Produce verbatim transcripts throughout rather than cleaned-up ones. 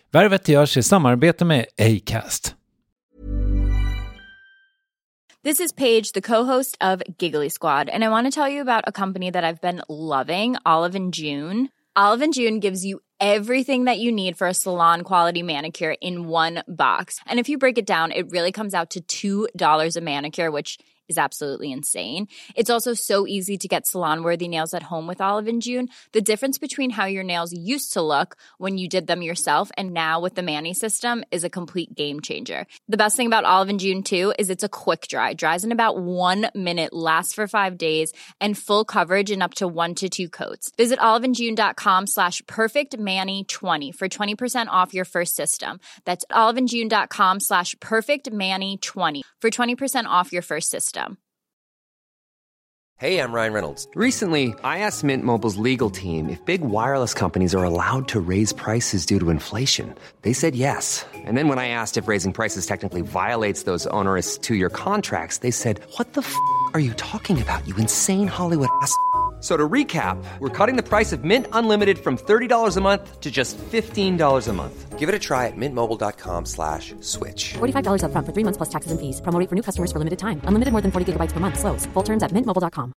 Värvet görs i samarbete med Acast. This is Paige, the co-host of Giggly Squad, and I want to tell you about a company that I've been loving, Olive and June. Olive and June gives you everything that you need for a salon-quality manicure in one box. And if you break it down, it really comes out to two dollars a manicure, which is absolutely insane. It's also so easy to get salon-worthy nails at home with Olive and June. The difference between how your nails used to look when you did them yourself and now with the Mani system is a complete game changer. The best thing about Olive and June too is it's a quick dry. Dries in about one minute, lasts for five days, and full coverage in up to one to two coats. Visit oliveandjune.com slash perfectmani20 for twenty percent off your first system. That's oliveandjune.com slash perfectmani20 for twenty percent off your first system. Hey, I'm Ryan Reynolds. Recently, I asked Mint Mobile's legal team if big wireless companies are allowed to raise prices due to inflation. They said yes. And then when I asked if raising prices technically violates those onerous two-year contracts, they said, what the f*** are you talking about, you insane Hollywood ass f- So to recap, we're cutting the price of Mint Unlimited from thirty dollars a month to just fifteen dollars a month. Give it a try at mintmobile.com slash switch. forty-five dollars up front for three months plus taxes and fees. Promo rate for new customers for limited time. Unlimited more than forty gigabytes per month. Slows full terms at mint mobile dot com.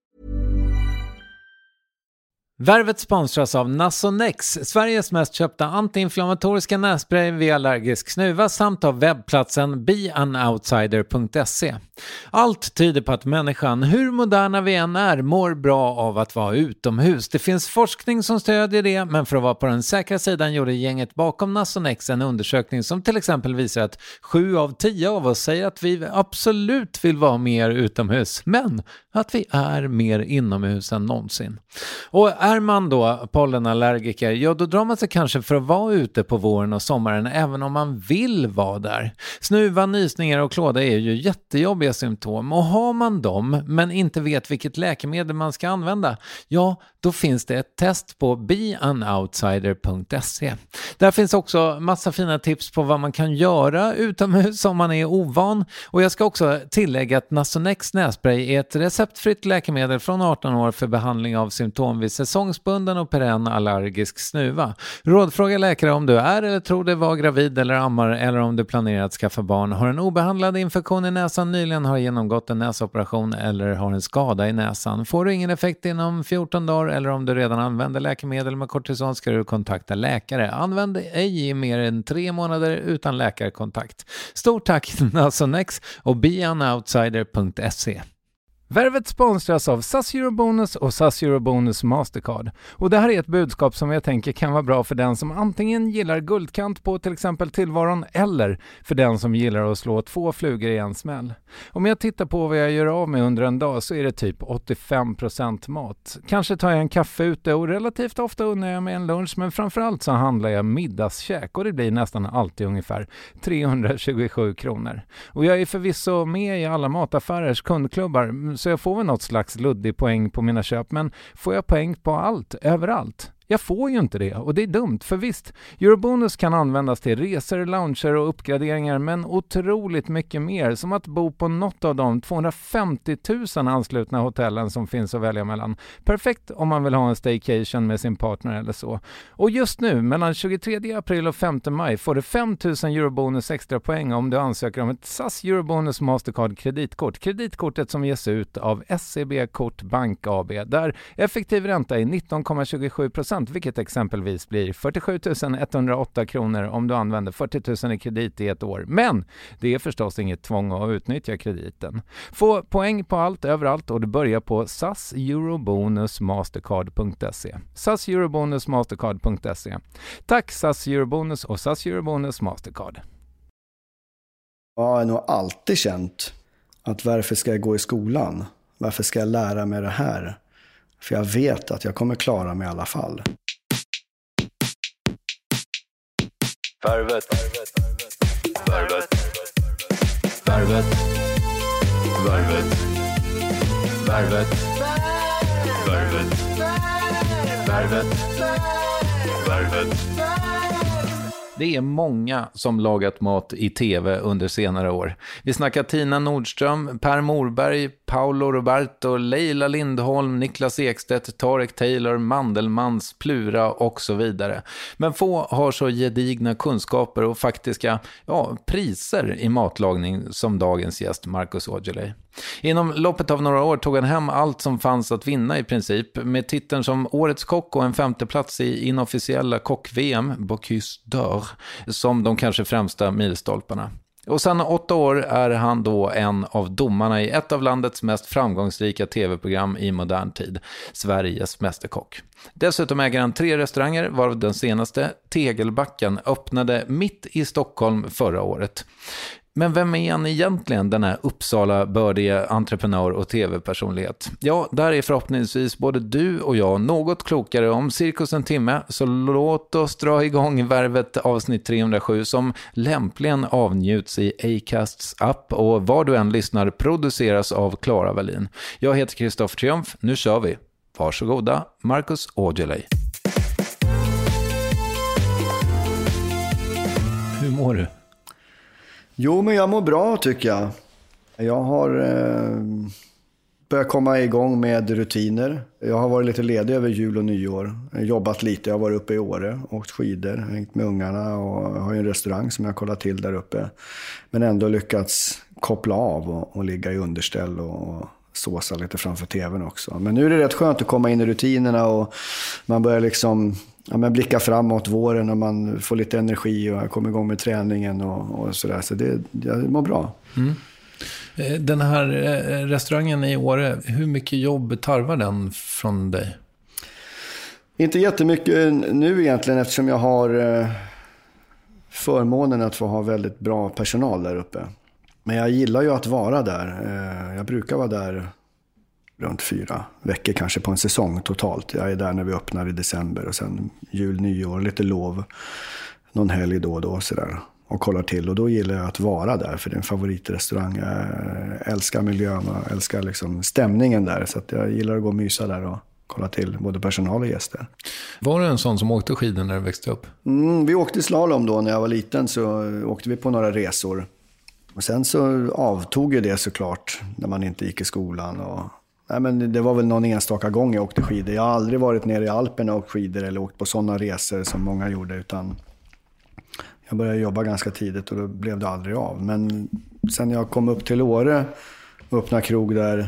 Värvet sponsras av Nasonex, Sveriges mest köpta antiinflammatoriska nässpray vid allergisk snuva, samt av webbplatsen be an outsider punkt se. Allt tyder på att människan, hur moderna vi än är, mår bra av att vara utomhus. Det finns forskning som stödjer det, men för att vara på den säkra sidan gjorde gänget bakom Nasonex en undersökning som till exempel visar att sju av tio av oss säger att vi absolut vill vara mer utomhus, men att vi är mer inomhus än någonsin. Och är man då pollenallergiker, ja då drar man sig kanske för att vara ute på våren och sommaren även om man vill vara där. Snuva, nysningar och klåda är ju jättejobbiga symptom, och har man dem men inte vet vilket läkemedel man ska använda, ja då finns det ett test på be an outsider punkt se. Där finns också massa fina tips på vad man kan göra utomhus om man är ovan, och jag ska också tillägga att Nasonex nässpray är ett receptfritt läkemedel från arton år för behandling av symptom vid säsongsbunden och perenn allergisk snuva. Rådfråga läkare om du är eller tror dig vara gravid eller ammar, eller om du planerar att skaffa barn, har en obehandlad infektion i näsan, nyligen har genomgått en näsoperation eller har en skada i näsan. Får du ingen effekt inom fjorton dagar eller om du redan använder läkemedel med kortison ska du kontakta läkare. Använd ej i mer än tre månader utan läkarkontakt. Stort tack Nasonex och be an outsider punkt se. Värvet sponsras av S A S Eurobonus och S A S Eurobonus Mastercard. Och det här är ett budskap som jag tänker kan vara bra för den som antingen gillar guldkant på till exempel tillvaron, eller för den som gillar att slå två flugor i en smäll. Om jag tittar på vad jag gör av med under en dag så är det typ åttiofem procent mat. Kanske tar jag en kaffe ute och relativt ofta unnar jag mig en lunch, men framförallt så handlar jag middagskäk och det blir nästan alltid ungefär trehundratjugosju kronor. Och jag är förvisso med i alla mataffärers kundklubbar, så jag får väl något slags luddig poäng på mina köp, men får jag poäng på allt, överallt? Jag får ju inte det, och det är dumt, för visst, Eurobonus kan användas till resor, lounger och uppgraderingar, men otroligt mycket mer, som att bo på något av de tvåhundrafemtio tusen anslutna hotellen som finns att välja mellan. Perfekt om man vill ha en staycation med sin partner eller så. Och just nu, mellan tjugotredje april och femte maj, får du fem tusen Eurobonus extra poäng om du ansöker om ett S A S Eurobonus Mastercard kreditkort. Kreditkortet som ges ut av S E B Kort Bank A B, där effektiv ränta är nitton komma tjugosju procent, vilket exempelvis blir fyrtiosju tusen etthundraåtta kronor om du använder fyrtio tusen i kredit i ett år. Men det är förstås inget tvång att utnyttja krediten. Få poäng på allt, överallt, och du börjar på S A S Eurobonus Mastercard punkt se. S A S Eurobonus Mastercard punkt se. Tack S A S Eurobonus och S A S Eurobonus Mastercard. Jag har nog alltid känt att varför ska jag gå i skolan? Varför ska jag lära mig det här? För jag vet att jag kommer klara mig i alla fall. Värvet. Värvet. Värvet. Värvet. Värvet. Värvet. Värvet. Värvet. Det är många som lagat mat i tv under senare år. Vi snackar Tina Nordström, Per Morberg, Paolo Roberto, Leila Lindholm, Niklas Ekstedt, Tarek Taylor, Mandelmans, Plura och så vidare. Men få har så gedigna kunskaper och faktiska ja, priser i matlagning som dagens gäst Marcus Aujalay. Inom loppet av några år tog han hem allt som fanns att vinna i princip, med titeln som Årets kock och en femteplats i inofficiella kock-V M, Bocuse d'Or, som de kanske främsta milstolparna. Och sedan åtta år är han då en av domarna i ett av landets mest framgångsrika tv-program i modern tid, Sveriges mästerkock. Dessutom äger han tre restauranger, varav den senaste, Tegelbacken, öppnade mitt i Stockholm förra året. Men vem är han egentligen, den här Uppsala-bördige entreprenör och tv-personlighet? Ja, där är förhoppningsvis både du och jag något klokare om cirkus en timme, så låt oss dra igång Värvet avsnitt trehundrasju som lämpligen avnjuts i Acasts app och var du än lyssnar produceras av Clara Wallin. Jag heter Kristoffer Triumf, nu kör vi. Varsågoda, Marcus Aujalay. Hur mår du? Jo, men jag mår bra tycker jag. Jag har eh, börjat komma igång med rutiner. Jag har varit lite ledig över jul och nyår. Jag har jobbat lite, jag har varit uppe i Åre, åkt skidor, hängt med ungarna och har en restaurang som jag kollar till där uppe. Men ändå lyckats koppla av och, och ligga i underställ och såsa lite framför tvn också. Men nu är det rätt skönt att komma in i rutinerna och man börjar liksom... Ja, men blicka framåt våren och man får lite energi och kommer igång med träningen och, och sådär. Så det, jag mår bra. Mm. Den här restaurangen i Åre, hur mycket jobb tarvar den från dig? Inte jättemycket nu egentligen, eftersom jag har förmånen att få ha väldigt bra personal där uppe. Men jag gillar ju att vara där. Jag brukar vara där runt fyra veckor kanske på en säsong totalt. Jag är där när vi öppnar i december och sen jul, nyår, lite lov, någon helg då och då sådär, och kollar till. Och då gillar jag att vara där, för det är en favoritrestaurang. Jag älskar miljön och älskar liksom stämningen där, så att jag gillar att gå och mysa där och kolla till både personal och gäster. Var du en sån som åkte skidor när du växte upp? Mm, vi åkte slalom då när jag var liten, så åkte vi på några resor. Och sen så avtog ju det såklart när man inte gick i skolan och nej, men det var väl någon enstaka gång jag åkte skidor. Jag har aldrig varit nere i Alperna och åkt skidor eller åkt på sådana resor som många gjorde, utan jag började jobba ganska tidigt och då blev det aldrig av. Men sen jag kom upp till Åre och öppnade krog där,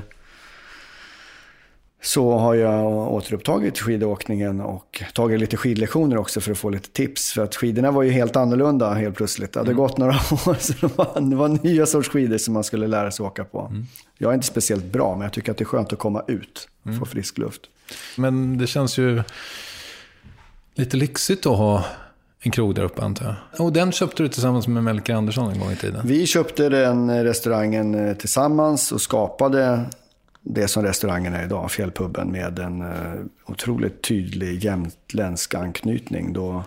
så har jag återupptagit skidåkningen och tagit lite skidlektioner också för att få lite tips. För att skidorna var ju helt annorlunda helt plötsligt. Det hade mm. gått några år, så det var, det var nya sorts skidor som man skulle lära sig åka på. Mm. Jag är inte speciellt bra, men jag tycker att det är skönt att komma ut och mm. få frisk luft. Men det känns ju lite lyxigt att ha en krog där uppe, antar jag. Och den köpte du tillsammans med Melker Andersson en gång i tiden? Vi köpte den restaurangen tillsammans och skapade det som restaurangen är idag, Fjällpubben, med en uh, otroligt tydlig jämtländsk anknytning. Då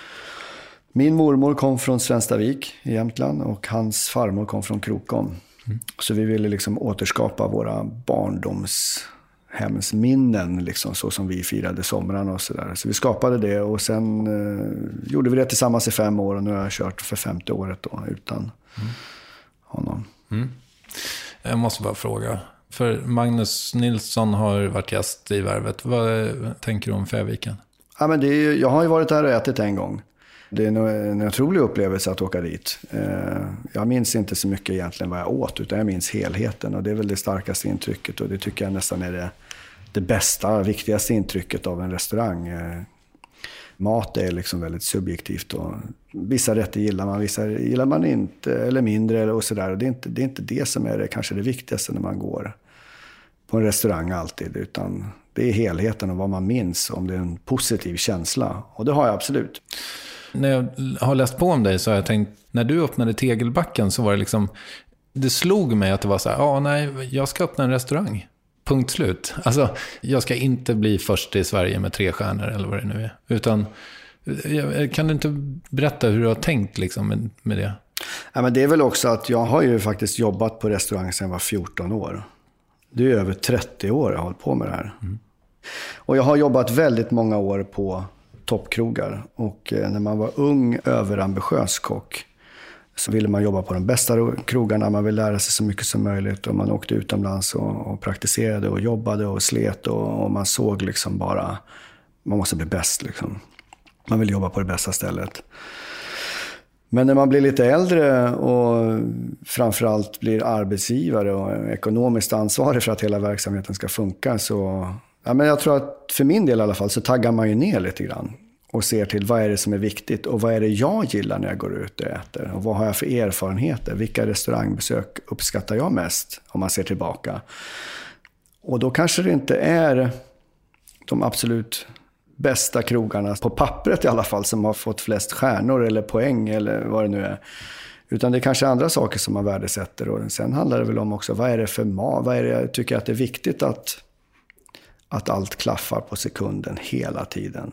min mormor kom från Svenstavik i Jämtland och hans farmor kom från Krokom. Mm. Så vi ville liksom återskapa våra barndomshemsminnen, liksom, så som vi firade somrarna och sådär. Så vi skapade det och sen uh, gjorde vi det tillsammans i fem år och nu har jag kört för femte året då, utan mm. honom. Mm. Jag måste bara fråga. För Magnus Nilsson har varit gäst i Värvet. Vad tänker du om Färviken? Ja, men det är ju, jag har ju varit där och ätit en gång. Det är en otrolig upplevelse att åka dit. Jag minns inte så mycket egentligen vad jag åt, utan jag minns helheten. Och det är väl det starkaste intrycket. Och det tycker jag nästan är det, det bästa, viktigaste intrycket av en restaurang. Mat är liksom väldigt subjektivt. Och vissa rätter gillar man, vissa gillar man inte. Eller mindre och sådär. Det är inte det, är inte det som är det, kanske det viktigaste när man går på en restaurang alltid. Utan det är helheten och vad man minns, om det är en positiv känsla. Och det har jag absolut. När jag har läst på om dig så har jag tänkt, när du öppnade Tegelbacken så var det liksom, det slog mig att det var så här, ja ah, nej, jag ska öppna en restaurang. Punkt slut. Alltså, jag ska inte bli först i Sverige med tre stjärnor eller vad det nu är. Utan, kan du inte berätta hur du har tänkt liksom med, med det? Ja, men det är väl också att jag har ju faktiskt jobbat på restaurang sedan jag var fjorton år. Det är över trettio år jag har hållit på med det här. Mm. Och jag har jobbat väldigt många år på toppkrogar. Och när man var ung, överambitiös kock så ville man jobba på de bästa krogarna. Man ville lära sig så mycket som möjligt. Och man åkte utomlands och, och praktiserade och jobbade och slet. Och, och man såg liksom bara, man måste bli bäst liksom. Man vill jobba på det bästa stället. Men när man blir lite äldre och framförallt blir arbetsgivare och ekonomiskt ansvarig för att hela verksamheten ska funka, så ja, men jag tror att för min del i alla fall så taggar man ju ner lite grann och ser till vad är det som är viktigt och vad är det jag gillar när jag går ut och äter och vad har jag för erfarenheter, vilka restaurangbesök uppskattar jag mest om man ser tillbaka. Och då kanske det inte är de absolut bästa krogarna på pappret i alla fall som har fått flest stjärnor eller poäng eller vad det nu är. Utan det är kanske andra saker som man värdesätter. Och sen handlar det väl om också, vad är det för mat? Vad är det jag tycker att det är viktigt att, att allt klaffar på sekunden hela tiden.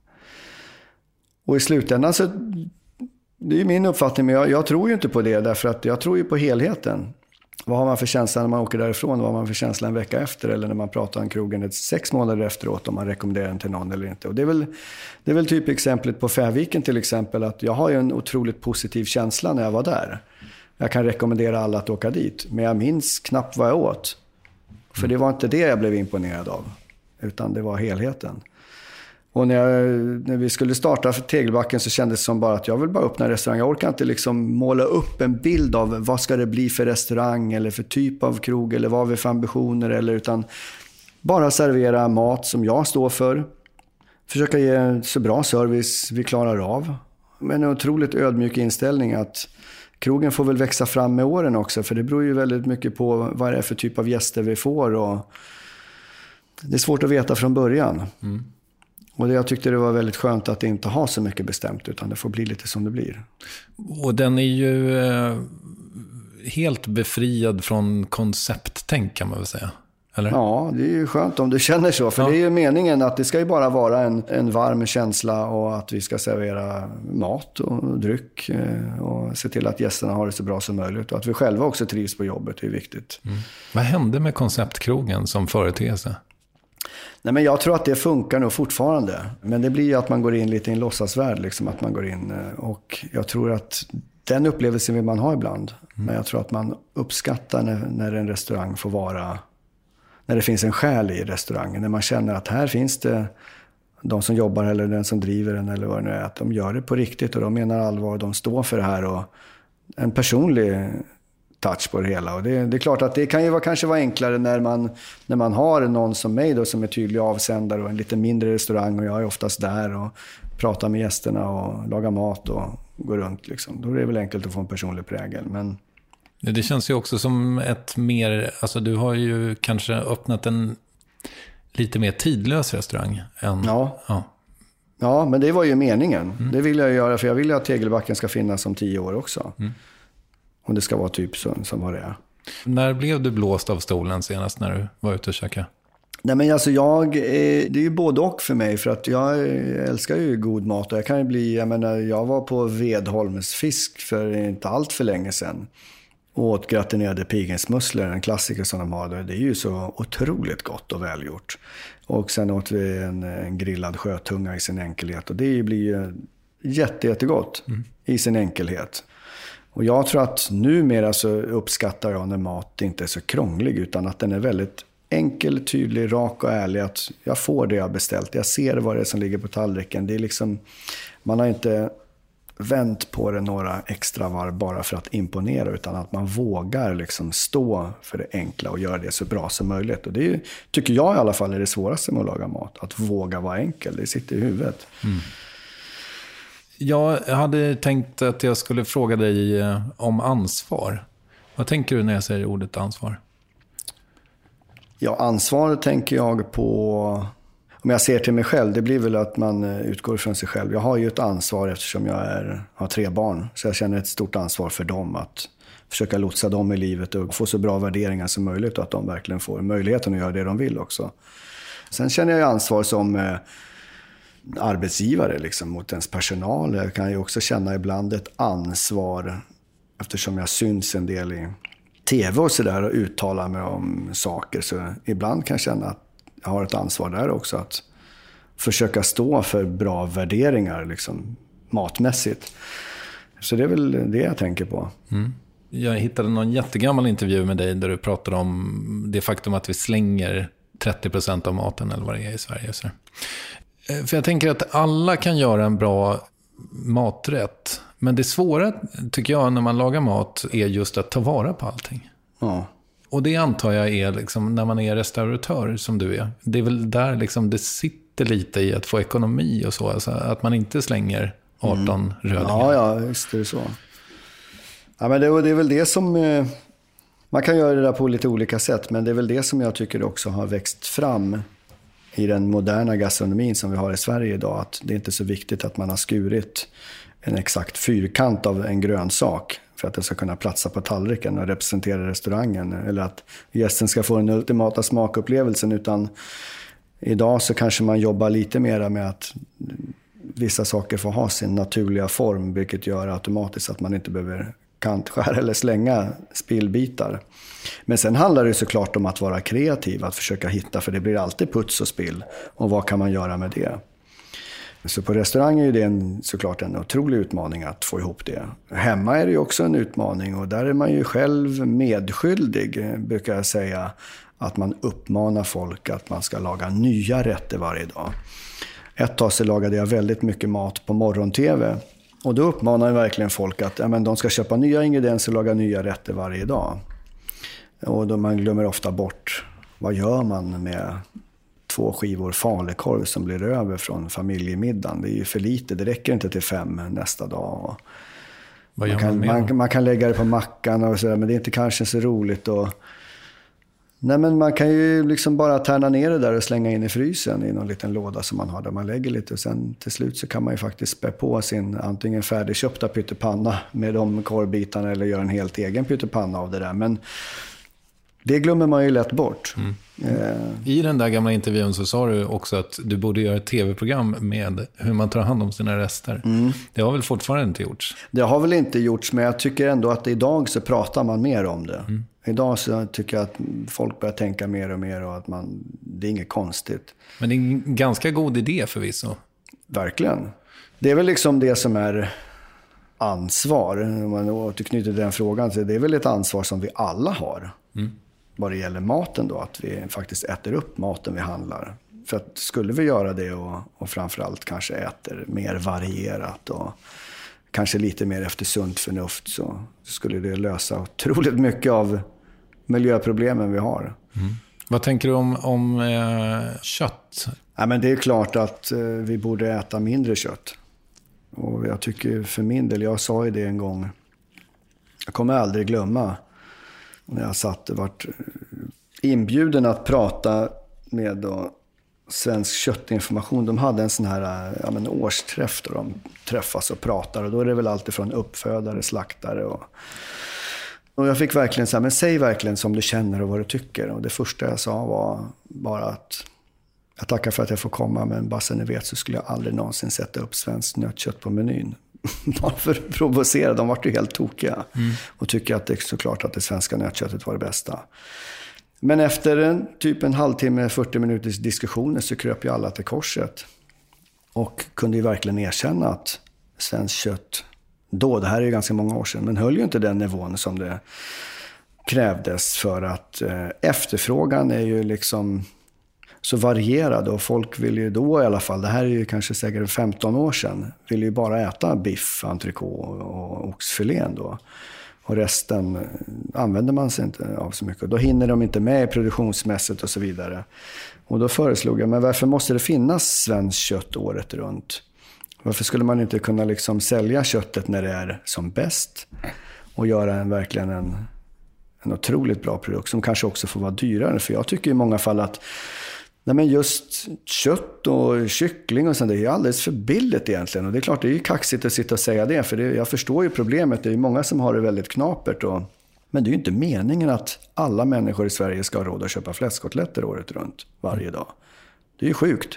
Och i slutändan så, det är ju min uppfattning, men jag, jag tror ju inte på det därför att jag tror ju på helheten. Vad har man för känsla när man åker därifrån? Vad har man för känsla en vecka efter? Eller när man pratar om krogen ett sex månader efteråt om man rekommenderar den till någon eller inte. Och det är väl, det är väl typ exemplet på Färviken till exempel. Att jag har ju en otroligt positiv känsla när jag var där. Jag kan rekommendera alla att åka dit. Men jag minns knappt vad jag åt. För det var inte det jag blev imponerad av. Utan det var helheten. Och när, jag, när vi skulle starta för Tegelbacken så kändes det som bara att jag vill bara öppna en restaurang. Jag orkar inte liksom måla upp en bild av vad ska det bli för restaurang eller för typ av krog eller vad vi för ambitioner. Eller, utan bara servera mat som jag står för. Försöka ge så bra service vi klarar av. Men en otroligt ödmjuk inställning att krogen får väl växa fram med åren också. För det beror ju väldigt mycket på vad det är för typ av gäster vi får. Och det är svårt att veta från början. Mm. Och det, jag tyckte det var väldigt skönt att inte ha så mycket bestämt utan det får bli lite som det blir. Och den är ju eh, helt befriad från koncepttänk kan man väl säga. Eller? Ja, det är ju skönt om du känner så. För ja. Det är ju meningen att det ska ju bara vara en, en varm känsla och att vi ska servera mat och dryck eh, och se till att gästerna har det så bra som möjligt. Och att vi själva också trivs på jobbet, det är viktigt. Mm. Vad hände med konceptkrogen som företeelse? Nej, men jag tror att det funkar nog fortfarande. Men det blir ju att man går in lite i en låtsasvärld. Liksom, att man går in, och jag tror att den upplevelsen vill man ha ibland. Mm. Men jag tror att man uppskattar när, när en restaurang får vara... När det finns en själ i restaurangen. När man känner att här finns det de som jobbar eller den som driver den eller vad det nu är. Att de gör det på riktigt och de menar allvar. De står för det här och en personlig touch på det hela. Och det, det är klart att det kan ju vara, kanske vara enklare när man, när man har någon som mig då, som är tydlig avsändare och en lite mindre restaurang och jag är oftast där och pratar med gästerna och lagar mat och går runt liksom. Då är det väl enkelt att få en personlig prägel. Men det känns ju också som ett mer, alltså du har ju kanske öppnat en lite mer tidlös restaurang än... Ja, ja. ja men det var ju meningen. Mm. Det vill jag göra för jag vill att Tegelbacken ska finnas om tio år också. Mm. Och det ska vara typ så, som vad det är. När blev du blåst av stolen senast när du var ute och käkade? Nej men alltså jag, det är ju både och för mig för att jag älskar ju god mat och jag kan ju bli, jag menar jag var på Vedholms fisk för inte allt för länge sedan. Och åt gratinerade pilgrimsmusslor, en klassiker som de har där. Det är ju så otroligt gott och välgjort. Och sen åt vi en, en grillad sjötunga i sin enkelhet. Och det blir ju jätte, jättegott mm. i sin enkelhet. Och jag tror att numera så uppskattar jag när mat inte är så krånglig. Utan att den är väldigt enkel, tydlig, rak och ärlig. Att jag får det jag beställt. Jag ser vad det är som ligger på tallriken. Det är liksom, man har inte vänt på det några extra varv bara för att imponera, utan att man vågar liksom stå för det enkla och göra det så bra som möjligt. Och det är, tycker jag i alla fall är det svåraste med att laga mat. Att våga vara enkel, det sitter i huvudet. Mm. Jag hade tänkt att jag skulle fråga dig om ansvar. Vad tänker du när jag säger ordet ansvar? Ja, ansvar tänker jag på... Om jag ser till mig själv, det blir väl att man utgår från sig själv. Jag har ju ett ansvar eftersom jag är, har tre barn. Så jag känner ett stort ansvar för dem. Att försöka lotsa dem i livet och få så bra värderingar som möjligt. Och att de verkligen får möjligheten att göra det de vill också. Sen känner jag ansvar som eh, arbetsgivare liksom, mot ens personal. Jag kan ju också känna ibland ett ansvar. Eftersom jag syns en del i tv och sådär och uttalar mig om saker. Så ibland kan jag känna att jag har ett ansvar där också att försöka stå för bra värderingar liksom, matmässigt. Så det är väl det jag tänker på. Mm. Jag hittade någon jättegammal intervju med dig där du pratade om det faktum att vi slänger trettio procent av maten eller vad det är i Sverige. Så. För jag tänker att alla kan göra en bra maträtt. Men det svåra tycker jag när man lagar mat är just att ta vara på allting. Ja. Och det antar jag är liksom, när man är restauratör som du är. Det är väl där liksom det sitter lite i att få ekonomi och så. Alltså att man inte slänger arton mm. rödingar. Ja, ja, visst är det så. Ja, men det, det är väl det som... Eh, man kan göra det där på lite olika sätt. Men det är väl det som jag tycker också har växt fram i den moderna gastronomin som vi har i Sverige idag. Att det är inte så viktigt att man har skurit en exakt fyrkant av en grönsak för att det ska kunna platsa på tallriken och representera restaurangen. Eller att gästen ska få den ultimata smakupplevelsen. Utan idag så kanske man jobbar lite mer med att vissa saker får ha sin naturliga form. Vilket gör automatiskt att man inte behöver kantskära eller slänga spillbitar. Men sen handlar det såklart om att vara kreativ. Att försöka hitta, för det blir alltid puts och spill. Och vad kan man göra med det? Så på restaurang är det en, såklart en otrolig utmaning att få ihop det. Hemma är det ju också en utmaning och där är man ju själv medskyldig, brukar jag säga, att man uppmanar folk att man ska laga nya rätter varje dag. Ett tag så lagade jag väldigt mycket mat på morgon-tv och då uppmanar jag verkligen folk att ja, men de ska köpa nya ingredienser och laga nya rätter varje dag. Och då man glömmer ofta bort, vad gör man med två skivor falukorv som blir över från familjemiddagen? Det är ju för lite, det räcker inte till fem nästa dag. Vad gör man, kan, man, man, man kan lägga det på mackan och sådär, men det är inte kanske så roligt. Och... Nej, men man kan ju liksom bara tärna ner det där och slänga in i frysen i någon liten låda som man har där man lägger lite. Och sen till slut så kan man ju faktiskt spä på sin antingen färdigköpta pyttepanna med de korvbitarna eller göra en helt egen pyttepanna av det där. Men det glömmer man ju lätt bort. Mm. Eh. I den där gamla intervjun så sa du också att du borde göra ett tv-program med hur man tar hand om sina rester. Mm. Det har väl fortfarande inte gjorts? Det har väl inte gjorts, men jag tycker ändå att idag så pratar man mer om det. Mm. Idag så tycker jag att folk börjar tänka mer och mer och att man, det är inget konstigt. Men det är en ganska god idé förvisso. Verkligen. Det är väl liksom det som är ansvar. Om man återknyter den frågan så det är väl ett ansvar som vi alla har. Mm. Vad det gäller maten då, att vi faktiskt äter upp maten vi handlar. För att skulle vi göra det och, och framförallt kanske äter mer varierat och kanske lite mer efter sunt förnuft så skulle det lösa otroligt mycket av miljöproblemen vi har. Mm. Vad tänker du om, om eh, kött? Ja, men det är klart att eh, vi borde äta mindre kött. Och jag tycker för min del, jag sa ju det en gång, jag kommer aldrig glömma när jag satt och vart inbjuden att prata med då Svensk köttinformation. De hade en sån här ja, men årsträff där de träffas och pratar. Och då är det väl alltid från uppfödare, slaktare. Och, och jag fick verkligen säga, men säg verkligen som du känner och vad du tycker. Och det första jag sa var bara att jag tackar för att jag får komma. Men bara så ni vet så skulle jag aldrig någonsin sätta upp svenskt nötkött på menyn. Bara för att provocera, de var ju helt tokiga. Mm. Och tycker att det är såklart att det svenska nötköttet var det bästa. Men efter en, typ en halvtimme, fyrtio minuters diskussioner så kröp ju alla till korset. Och kunde ju verkligen erkänna att svenskt kött då, det här är ju ganska många år sedan, men höll ju inte den nivån som det krävdes för att eh, efterfrågan är ju liksom så varierad och folk vill ju då i alla fall, det här är ju kanske säkert femton år sedan, vill ju bara äta biff, entrecote och oxfilén då. Och resten använder man sig inte av så mycket. Då hinner de inte med produktionsmässigt och så vidare. Och då föreslog jag, men varför måste det finnas svenskt kött året runt? Varför skulle man inte kunna liksom sälja köttet när det är som bäst? Och göra en, verkligen en, en otroligt bra produkt som kanske också får vara dyrare. För jag tycker i många fall att nej men just kött och kyckling och sånt, det är alldeles för billigt egentligen. Och det är klart, det är ju kaxigt att sitta och säga det. För det, jag förstår ju problemet. Det är ju många som har det väldigt knapert. Och, men det är ju inte meningen att alla människor i Sverige ska ha råd att köpa fläskkotletter året runt varje dag. Det är ju sjukt,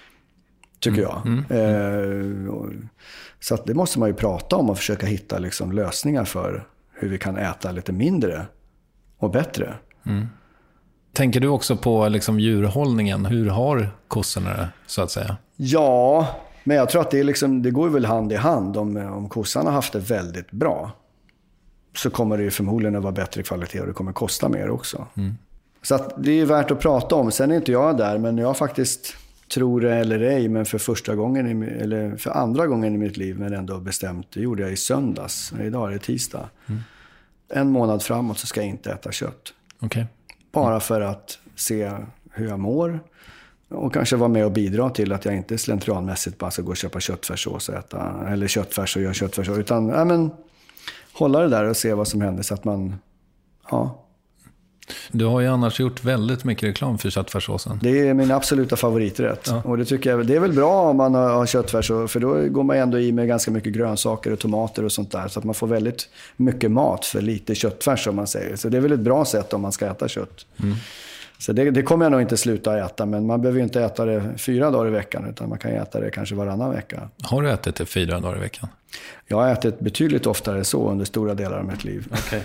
tycker jag. Mm, mm. Eh, och, så att det måste man ju prata om och försöka hitta liksom lösningar för hur vi kan äta lite mindre och bättre. Mm. Tänker du också på liksom djurhållningen? Hur har kossorna det, så att säga? Ja, men jag tror att det, är liksom, det går väl hand i hand. Om, om kossan har haft det väldigt bra så kommer det ju förmodligen att vara bättre kvalitet och det kommer kosta mer också. Mm. Så att det är värt att prata om. Sen är inte jag där, men jag faktiskt tror det eller ej, men för första gången, i, eller för andra gången i mitt liv, men ändå bestämt, det gjorde jag i söndags. Idag är det tisdag. Mm. En månad framåt så ska jag inte äta kött. Okay. Bara för att se hur jag mår. Och kanske vara med och bidra till att jag inte slentrianmässigt bara ska gå och köpa köttfärssås och äta, eller köttfärs och göra köttfärssås. Utan ja, men, hålla det där och se vad som händer så att man, ja. Du har ju annars gjort väldigt mycket reklam för köttfärssåsen. Det är min absoluta favoriträtt. Ja. Och det tycker jag, det är väl bra om man har köttfärs, för då går man ändå i med ganska mycket grönsaker och tomater och sånt där. Så att man får väldigt mycket mat för lite köttfärs, som man säger. Så det är väl ett bra sätt om man ska äta kött. Mm. Så det, det kommer jag nog inte sluta äta, men man behöver ju inte äta det fyra dagar i veckan, utan man kan äta det kanske varannan vecka. Har du ätit det fyra dagar i veckan? Jag har ätit betydligt oftare så under stora delar av mitt liv. Okej.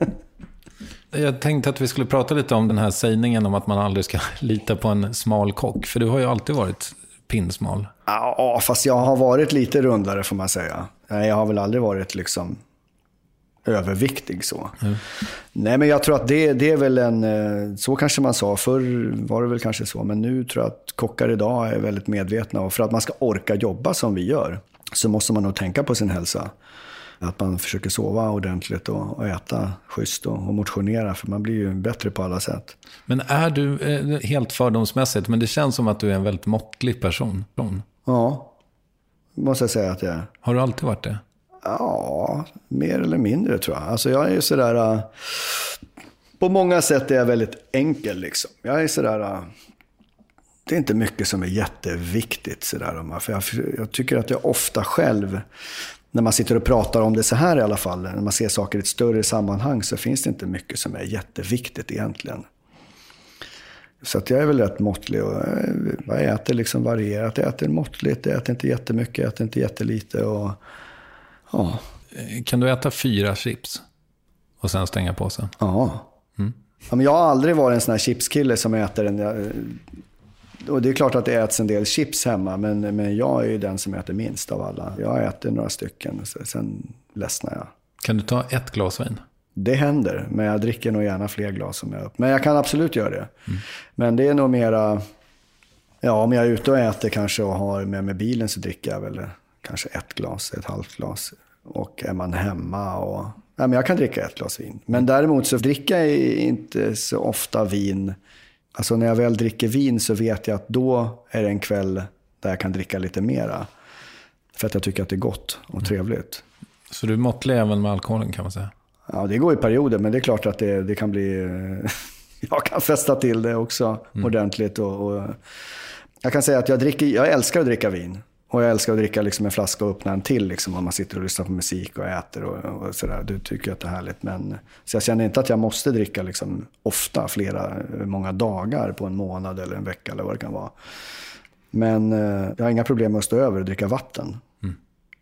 Jag tänkte att vi skulle prata lite om den här sägningen om att man aldrig ska lita på en smal kock. För du har ju alltid varit pinsmal. Ja, fast jag har varit lite rundare får man säga. Jag har väl aldrig varit liksom överviktig så. Mm. Nej, men jag tror att det, det är väl en, så kanske man sa. Förr var det väl kanske så. Men nu tror jag att kockar idag är väldigt medvetna. Och för att man ska orka jobba som vi gör så måste man nog tänka på sin hälsa. Att man försöker sova ordentligt och, och äta schysst och, och motionera. För man blir ju bättre på alla sätt. Men är du, eh, helt fördomsmässigt, men det känns som att du är en väldigt måttlig person. Ja, måste jag säga att jag är. Har du alltid varit det? Ja, mer eller mindre tror jag. Alltså jag är ju sådär... Uh, på många sätt är jag väldigt enkel liksom. Jag är sådär... Uh, det är inte mycket som är jätteviktigt sådär. För jag, jag tycker att jag ofta själv... När man sitter och pratar om det så här i alla fall, när man ser saker i ett större sammanhang, så finns det inte mycket som är jätteviktigt egentligen. Så att jag är väl rätt måttlig och jag äter liksom varierat. Jag äter måttligt, jag äter inte jättemycket, jag äter inte jättelite. Och, ja. Kan du äta fyra chips och sen stänga på sig? Ja. Mm. Ja, men jag har aldrig varit en sån här chipskille som äter en... Och det är klart att det äts en del chips hemma, men, men jag är ju den som äter minst av alla. Jag äter några stycken, så sen ledsnar jag. Kan du ta ett glas vin? Det händer, men jag dricker nog gärna fler glas som jag upp. Men jag kan absolut göra det. Mm. Men det är nog mera... Ja, om jag är ute och äter kanske och har med mig bilen så dricker jag väl kanske ett glas, ett halvt glas. Och är man hemma och... Ja, men jag kan dricka ett glas vin. Men däremot så dricker jag inte så ofta vin... Alltså när jag väl dricker vin så vet jag att då är det en kväll där jag kan dricka lite mera. För att jag tycker att det är gott och trevligt. Så du är måttlig även med alkoholen kan man säga? Ja, det går i perioder, men det är klart att det, det kan bli... jag kan fästa till det också mm. ordentligt. Och, och jag kan säga att jag, dricker, jag älskar att dricka vin. Och jag älskar att dricka liksom en flaska och öppna en till liksom, om man sitter och lyssnar på musik och äter och, och sådär. Du tycker att det är härligt. Men, så jag känner inte att jag måste dricka liksom, ofta, flera, många dagar på en månad eller en vecka eller vad det kan vara. Men eh, jag har inga problem med att stå över och dricka vatten. Mm.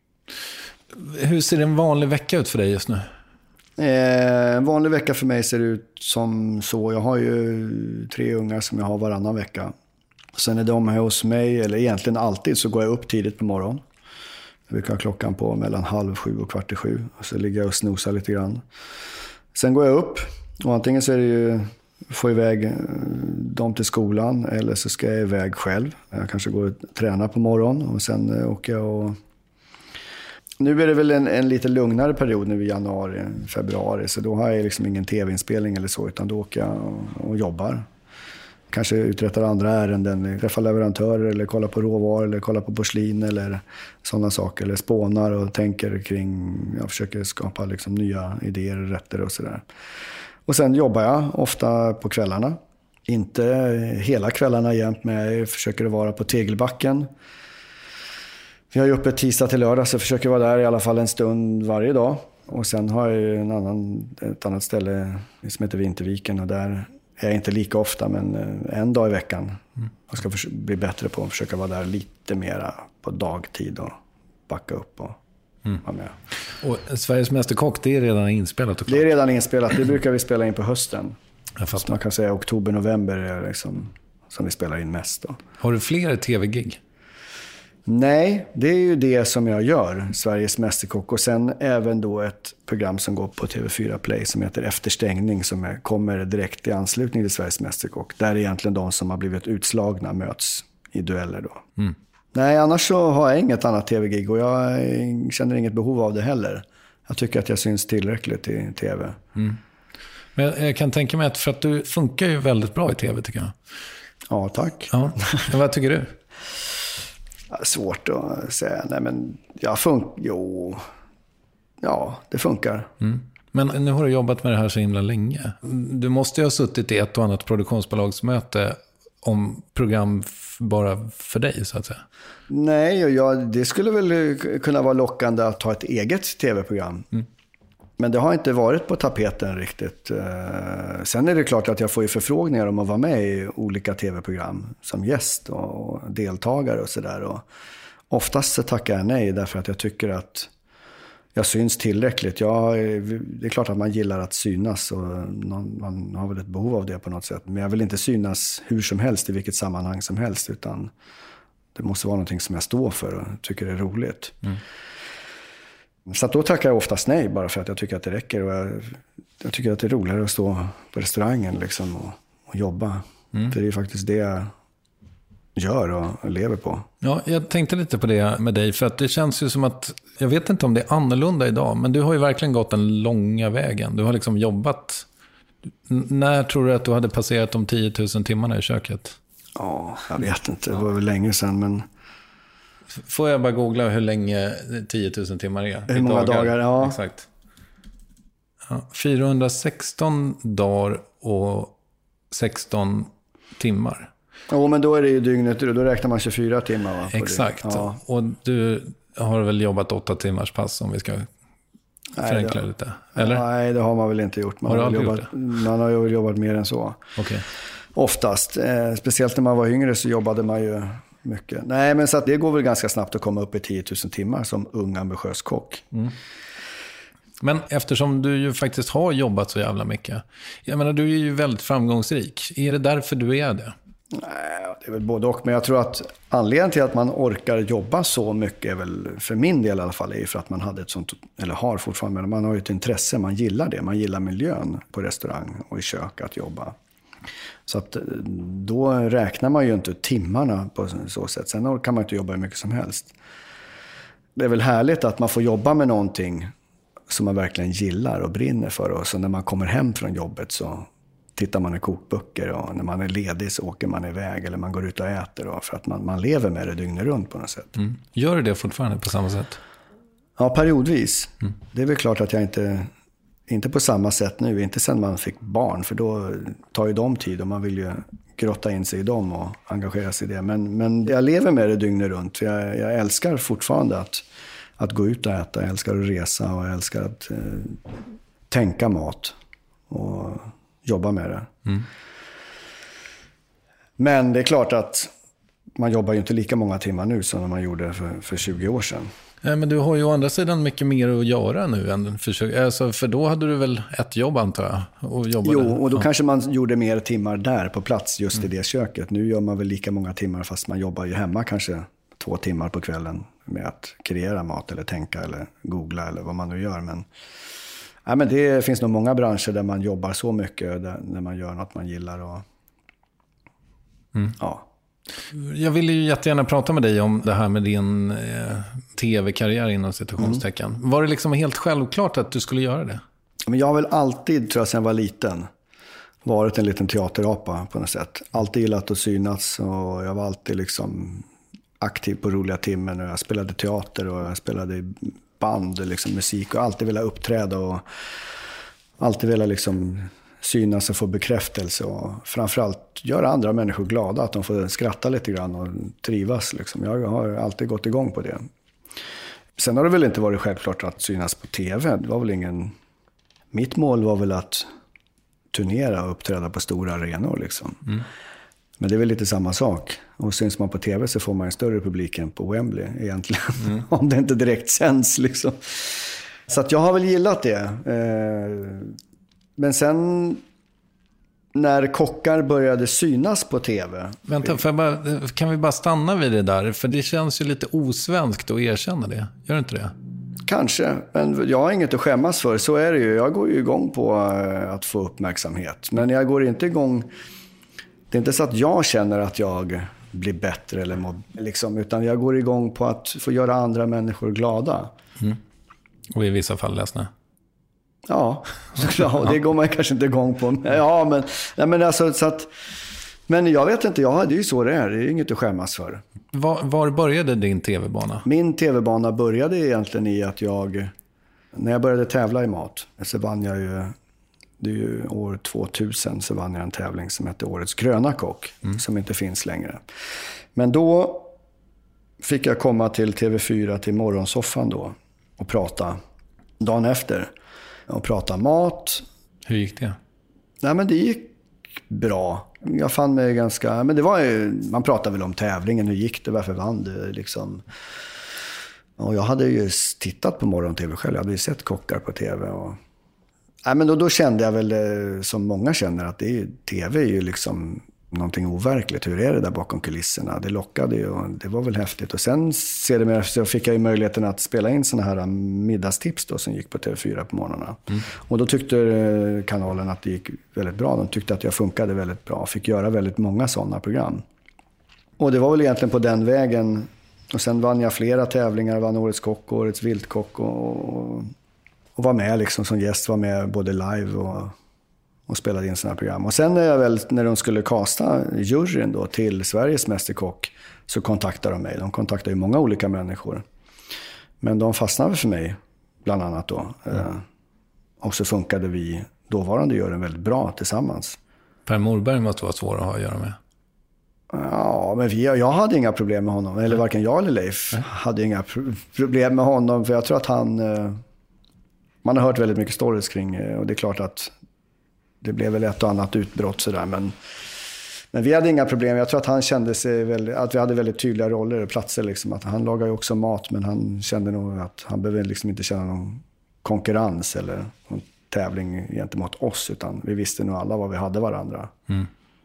Hur ser en vanlig vecka ut för dig just nu? Eh, en vanlig vecka för mig ser ut som så. Jag har ju tre ungar som jag har varannan vecka. Sen är de här hos mig, eller egentligen alltid, så går jag upp tidigt på morgonen. Jag brukar ha klockan på mellan halv sju och kvart i sju. Och så ligger jag och snosar lite grann. Sen går jag upp och antingen så är det ju få iväg dem till skolan eller så ska jag iväg själv. Jag kanske går och tränar på morgonen och sen åker jag och... Nu är det väl en, en lite lugnare period nu i januari, februari. Så då har jag liksom ingen tv-inspelning eller så, utan då åker jag och, och jobbar. Kanske uträttar andra ärenden, träffar leverantörer eller kollar på råvaror eller kollar på porslin eller sådana saker. Eller spånar och tänker kring, jag försöker skapa liksom nya idéer och rätter och sådär. Och sen jobbar jag ofta på kvällarna. Inte hela kvällarna jämt, men jag försöker vara på Tegelbacken. Vi har ju uppe tisdag till lördag, så jag försöker vara där i alla fall en stund varje dag. Och sen har jag en annan, ett annat ställe som heter Vinterviken och där är jag inte lika ofta, men en dag i veckan. Mm. Jag ska försöka bli bättre på att försöka vara där lite mera på dagtid och backa upp och mm. vara med. Och Sveriges mästerkock, det är redan inspelat? Och klart. Det är redan inspelat, det brukar vi spela in på hösten. Jag fattar. Så man kan säga oktober, november är liksom som vi spelar in mest då. Har du fler tv-gig? Nej, det är ju det som jag gör, Sveriges Mästerkock. Och sen även då ett program som går på T V fyra Play som heter Efterstängning, som är, kommer direkt i anslutning till Sveriges Mästerkock. Där egentligen de som har blivit utslagna möts i dueller då. Mm. Nej, annars så har jag inget annat tv-gig och jag känner inget behov av det heller. Jag tycker att jag syns tillräckligt i tv. Mm. Men jag, jag kan tänka mig att för att du funkar ju väldigt bra i tv, tycker jag. Ja, tack. Ja. Men vad tycker du? Svårt att säga. Nej, men jag funkar... Jo... Ja, det funkar. Mm. Men nu har du jobbat med det här så himla länge. Du måste ju ha suttit i ett och annat produktionsbolagsmöte om program bara för dig, så att säga. Nej, jag, det skulle väl kunna vara lockande att ha ett eget tv-program. Mm. Men det har inte varit på tapeten riktigt. Sen är det klart att jag får ju förfrågningar om att vara med i olika tv-program som gäst och deltagare och sådär. Oftast så tackar jag nej därför att jag tycker att jag syns tillräckligt. Jag, det är klart att man gillar att synas och man har väl ett behov av det på något sätt. Men jag vill inte synas hur som helst i vilket sammanhang som helst, utan det måste vara någonting som jag står för och tycker är roligt. Mm. Så att då tackar jag oftast nej bara för att jag tycker att det räcker. Och jag, jag tycker att det är roligare att stå på restaurangen liksom och, och jobba. Mm. För det är faktiskt det jag gör och lever på. Ja, jag tänkte lite på det med dig, för att det känns ju som att, jag vet inte om det är annorlunda idag, men du har ju verkligen gått den långa vägen. Du har liksom jobbat. När tror du att du hade passerat de tio tusen timmarna i köket? Ja, jag vet inte. Det var väl länge sedan, men... Får jag bara googla hur länge tio tusen timmar är? Hur många dagar, dagar ja. Exakt. Ja, fyrahundrasexton dagar och sexton timmar. Ja, men då är det ju dygnet, då räknar man tjugofyra timmar. Va, exakt. Ja. Och du har väl jobbat åtta timmars pass om vi ska förenkla nej, det, lite? Eller? Nej, det har man väl inte gjort. Man har, har jobbat, gjort man har ju jobbat mer än så. Okay. Oftast. Eh, speciellt när man var yngre så jobbade man ju mycket. Nej, men så att det går väl ganska snabbt att komma upp i tio tusen timmar som ung ambitiös kock. Mm. Men eftersom du ju faktiskt har jobbat så jävla mycket. Jag menar, du är ju väldigt framgångsrik. Är det därför du är det? Nej, det är väl både och. Men jag tror att anledningen till att man orkar jobba så mycket är väl, för min del i alla fall, är för att man hade ett sånt, eller har fortfarande, men man har ju ett intresse, man gillar det. Man gillar miljön på restaurang och i kök att jobba. Så att då räknar man ju inte timmarna på så sätt. Sen kan man inte jobba hur mycket som helst. Det är väl härligt att man får jobba med någonting som man verkligen gillar och brinner för. Och så när man kommer hem från jobbet så tittar man i kokböcker, och när man är ledig så åker man iväg eller man går ut och äter. Och för att man, man lever med det dygnet runt på något sätt. Mm. Gör du det fortfarande på samma sätt? Ja, periodvis. Mm. Det är väl klart att jag inte... Inte på samma sätt nu, inte sen man fick barn, för då tar ju de tid och man vill ju grotta in sig i dem och engagera sig i det. Men, men jag lever med det dygnet runt. Jag, jag älskar fortfarande att, att gå ut och äta, jag älskar att resa och jag älskar att eh, tänka mat och jobba med det. Mm. Men det är klart att man jobbar ju inte lika många timmar nu som när man gjorde för, för tjugo år sedan. Ja, men du har ju å andra sidan mycket mer att göra nu än för, alltså, för då hade du väl ett jobb, antar jag? Och jobbade. Jo, och då ja. Kanske man gjorde mer timmar där på plats just mm. i det köket. Nu gör man väl lika många timmar, fast man jobbar ju hemma kanske två timmar på kvällen med att kreera mat eller tänka eller googla eller vad man nu gör. Men, ja, men det finns nog många branscher där man jobbar så mycket där, när man gör något man gillar. Och, mm. ja. Jag ville ju jättegärna prata med dig om det här med din eh, tv-karriär inom situationstecken. Mm. Var det liksom helt självklart att du skulle göra det? Men jag har väl alltid, tror jag, sedan jag var liten, varit en liten teaterapa på något sätt. Alltid gillat att synas och jag var alltid liksom aktiv på roliga timmen. Och jag spelade teater och jag spelade i band, liksom musik, och alltid velat uppträda och alltid velat liksom synas och få bekräftelse och framförallt göra andra människor glada, att de får skratta lite grann och trivas liksom. Jag har alltid gått igång på det. Sen har det väl inte varit självklart att synas på tv. Det var väl ingen... Mitt mål var väl att turnera och uppträda på stora arenor liksom. Mm. Men det är väl lite samma sak. Och syns man på tv så får man en större publik än på Wembley egentligen. Mm. Om det inte direkt sänds liksom. Så att jag har väl gillat det. Men sen när kockar började synas på tv. Vänta, för bara, kan vi bara stanna vid det där? För det känns ju lite osvenskt att erkänna det. Gör det inte det? Kanske, men jag har inget att skämmas för. Så är det ju. Jag går ju igång på att få uppmärksamhet. Men jag går inte igång... Det är inte så att jag känner att jag blir bättre eller må, liksom, utan jag går igång på att få göra andra människor glada. Mm. Och i vissa fall ledsna. Ja, ja, det går man kanske inte igång på. Ja, men, ja, men, alltså, så att, men jag vet inte, ja, det är ju så det är. Det är inget att skämmas för. Var, var började din tv-bana? Min tv-bana började egentligen i att jag, när jag började tävla i mat, så vann jag ju, det är ju år tvåtusen, så vann jag en tävling som heter Årets gröna kock, mm. som inte finns längre. Men då fick jag komma till T V fyra, till morgonsoffan då, och prata dagen efter. Och prata mat. Hur gick det? Nej, men det gick bra. Jag fann mig ganska... Men det var ju, man pratade väl om tävlingen. Hur gick det? Varför vann du? Liksom. Och jag hade ju tittat på morgon-tv själv. Jag hade ju sett kockar på tv. Och... Nej, men då, då kände jag väl, som många känner, att det är, tv är ju liksom någonting overkligt. Hur är det där bakom kulisserna? Det lockade ju och det var väl häftigt. Och sen sedermera så fick jag ju möjligheten att spela in såna här middagstips då, som gick på T V fyra på morgnarna. Mm. Och då tyckte kanalen att det gick väldigt bra. De tyckte att jag funkade väldigt bra. Fick göra väldigt många sådana program. Och det var väl egentligen på den vägen. Och sen vann jag flera tävlingar. Vann Årets kock, Årets viltkock och, och var med liksom som gäst. Var med både live och... och spelade in sådana program. Och sen när, jag väl, när de skulle kasta juryn då till Sveriges mästerkock, så kontaktade de mig. De kontaktade ju många olika människor. Men de fastnade för mig, bland annat då. Mm. Eh, och så funkade vi, dåvarande juryn, väldigt bra tillsammans. Per Morberg måste vara svår att ha att göra med. Ja, men vi, jag hade inga problem med honom. Eller varken jag eller Leif mm. hade inga pro- problem med honom. För jag tror att han... Eh, man har hört väldigt mycket stories kring. Eh, och det är klart att det blev väl ett och annat utbrott sådär, men, men vi hade inga problem. Jag tror att han kände sig väldigt, att vi hade väldigt tydliga roller och platser liksom. Att han lagar ju också mat, men han kände nog att han behöver liksom inte känna någon konkurrens eller någon tävling gentemot oss, utan vi visste nog alla vad vi hade varandra. Mm.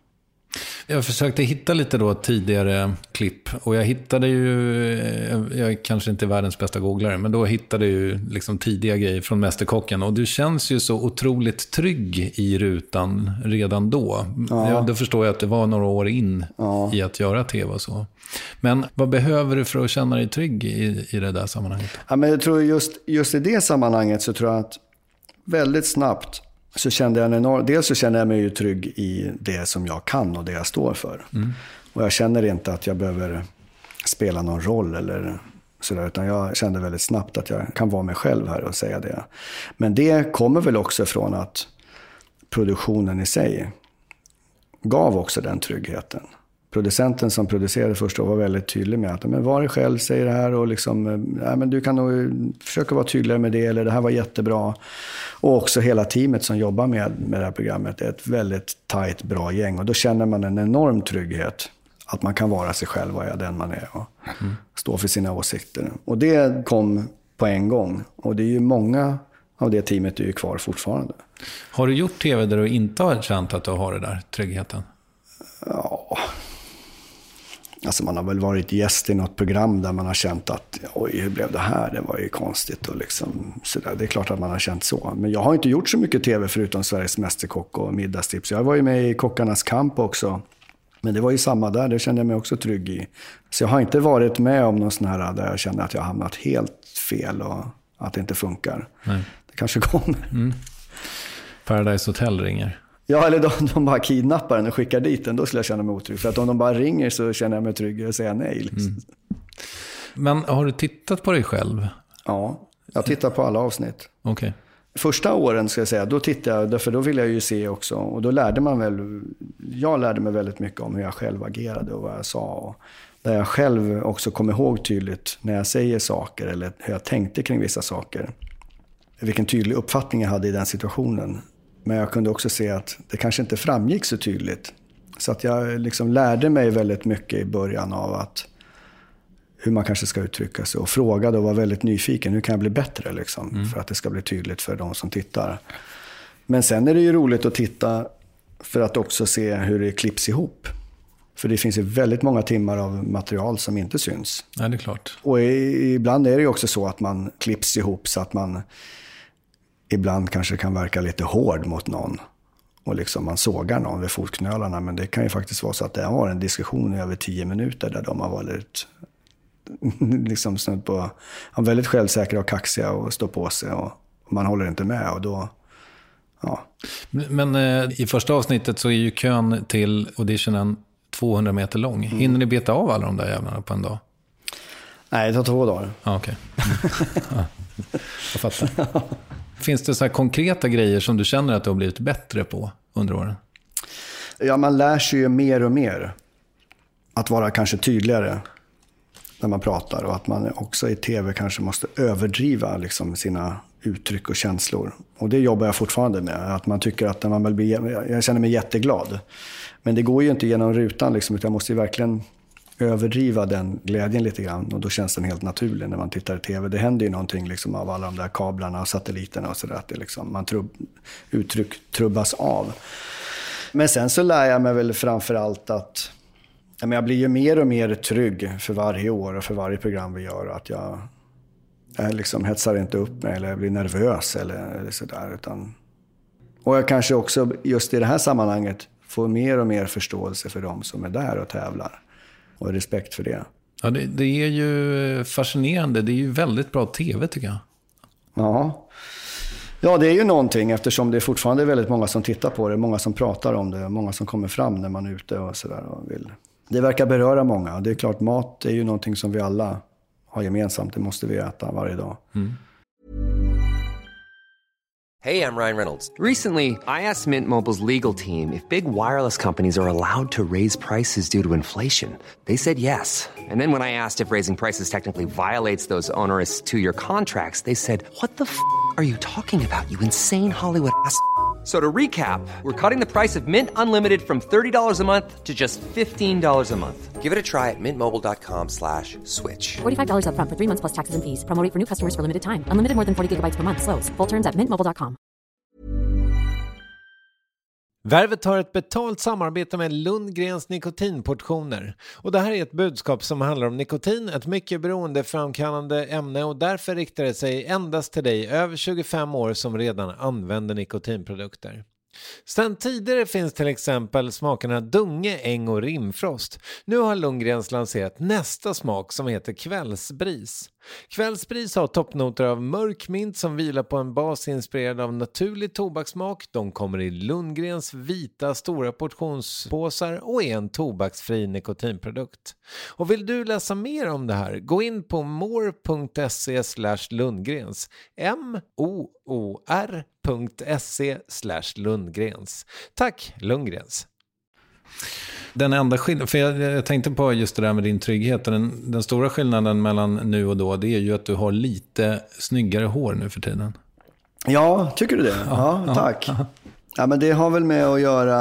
Jag försökte hitta lite då tidigare klipp, och jag hittade ju, jag är kanske inte världens bästa googlare, men då hittade jag ju liksom tidiga grejer från Mästerkocken, och du känns ju så otroligt trygg i rutan redan då. Ja. Jag, då förstår jag att det var några år in ja. i att göra tv och så. Men vad behöver du för att känna dig trygg i, i det där sammanhanget? Ja, men jag tror just, just i det sammanhanget så tror jag att väldigt snabbt så kände jag en enorm, dels så känner jag mig ju trygg i det som jag kan och det jag står för. Mm. Och jag känner inte att jag behöver spela någon roll eller sådär, utan jag kände väldigt snabbt att jag kan vara mig själv här och säga det. Men det kommer väl också från att produktionen i sig gav också den tryggheten. Producenten som producerade först var väldigt tydlig med att men var dig själv, säger det här, och liksom, ja, men du kan nog försöka vara tydligare med det, eller det här var jättebra. Och också hela teamet som jobbar med, med det här programmet är ett väldigt tajt, bra gäng, och då känner man en enorm trygghet att man kan vara sig själv, vara den man är, och mm. stå för sina åsikter. Och det kom på en gång, och det är ju många av det teamet är ju kvar fortfarande. Har du gjort tv där du inte har känt att du har det där tryggheten? Ja, alltså man har väl varit gäst i något program där man har känt att oj, hur blev det här? Det var ju konstigt och liksom sådär. Det är klart att man har känt så. Men jag har inte gjort så mycket tv förutom Sveriges mästerkock och middagstips. Jag var ju med i Kockarnas kamp också. Men det var ju samma där, det kände jag mig också trygg i. Så jag har inte varit med om någon sån här där jag kände att jag har hamnat helt fel och att det inte funkar. Nej. Det kanske kommer. Mm. Paradise Hotel ringer. Ja, eller de, de bara kidnappar den och skickar dit den, då skulle jag känna mig otrygg. För att om de bara ringer så känner jag mig trygg och säger nej. Liksom. Mm. Men har du tittat på dig själv? Ja, jag tittar på alla avsnitt. Okej. Okay. Första åren ska jag säga, då tittade jag, för då ville jag ju se också. Och då lärde man väl, jag lärde mig väldigt mycket om hur jag själv agerade och vad jag sa. Och där jag själv också kom ihåg tydligt när jag säger saker eller hur jag tänkte kring vissa saker. Vilken tydlig uppfattning jag hade i den situationen. Men jag kunde också se att det kanske inte framgick så tydligt. Så att jag liksom lärde mig väldigt mycket i början av att hur man kanske ska uttrycka sig. Och frågade och var väldigt nyfiken. Hur kan jag bli bättre liksom? Mm. För att det ska bli tydligt för de som tittar. Men sen är det ju roligt att titta. För att också se hur det klipps ihop. För det finns ju väldigt många timmar av material som inte syns. Ja, det är klart. Och i, ibland är det ju också så att man klipps ihop så att man ibland kanske kan verka lite hård mot någon. Och liksom man sågar någon vid fotknölarna. Men det kan ju faktiskt vara så att det har en diskussion i över tio minuter där de har varit liksom snudd på väldigt självsäkra och kaxiga och står på sig. Och man håller inte med och då... Ja. Men eh, i första avsnittet så är ju kön till auditionen tvåhundra meter lång. Mm. Hinner ni beta av alla de där jävlarna på en dag? Nej, det tar två dagar. Ja, okej. Okay. Ja, jag fattar. Finns det så här konkreta grejer som du känner att du har blivit bättre på under åren? Ja, man lär sig ju mer och mer. Att vara kanske tydligare när man pratar. Och att man också i tv kanske måste överdriva liksom sina uttryck och känslor. Och det jobbar jag fortfarande med. Att man tycker att när man väl blir, jag känner mig jätteglad. Men det går ju inte genom rutan liksom, utan jag måste ju verkligen överdriva den glädjen lite grann. Och då känns den helt naturlig när man tittar i tv. Det händer ju någonting liksom av alla de där kablarna och satelliterna och sådär. Att det liksom, man trubb, uttryck trubbas av. Men sen så lär jag mig väl framförallt att ja, men jag blir ju mer och mer trygg för varje år och för varje program vi gör. Att jag, jag liksom hetsar inte upp mig eller jag blir nervös eller, eller sådär. Utan, och jag kanske också just i det här sammanhanget får mer och mer förståelse för dem som är där och tävlar. Och respekt för det. Ja, det, det är ju fascinerande. Det är ju väldigt bra tv tycker jag. Ja. Ja, det är ju någonting eftersom det är fortfarande väldigt många som tittar på det. Många som pratar om det. Många som kommer fram när man är ute och sådär. Och vill. Det verkar beröra många. Det är klart, mat är ju någonting som vi alla har gemensamt. Det måste vi äta varje dag. Mm. Hey, I'm Ryan Reynolds. Recently, I asked Mint Mobile's legal team if big wireless companies are allowed to raise prices due to inflation. They said yes. And then when I asked if raising prices technically violates those onerous two-year contracts, they said, what the f*** are you talking about, you insane Hollywood ass f- So to recap, we're cutting the price of Mint Unlimited from thirty dollars a month to just fifteen dollars a month. Give it a try at mintmobile.com slash switch. forty-five dollars up front for three months plus taxes and fees. Promo rate for new customers for limited time. Unlimited more than forty gigabytes per month. Slows full terms at mint mobile dot com. Värvet har ett betalt samarbete med Lundgrens nikotinportioner. Och det här är ett budskap som handlar om nikotin, ett mycket beroendeframkallande ämne, och därför riktar det sig endast till dig över tjugofem år som redan använder nikotinprodukter. Sedan tidigare finns till exempel smakerna Dunge, Äng och Rimfrost. Nu har Lundgrens lanserat nästa smak som heter Kvällsbris. Kvällsbris har toppnoter av mörk mint som vilar på en bas inspirerad av naturlig tobakssmak. De kommer i Lundgrens vita stora portionspåsar och är en tobaksfri nikotinprodukt. Och vill du läsa mer om det här, gå in på more.se slash Lundgrens. M-O-O-R.se slash Lundgrens. Tack Lundgrens. Den enda skillnaden, för jag, jag tänkte på just det där med din trygghet, och den, den stora skillnaden mellan nu och då, det är ju att du har lite snyggare hår nu för tiden. Ja, tycker du det? Ja, ja tack. Ja, ja, men det har väl med att göra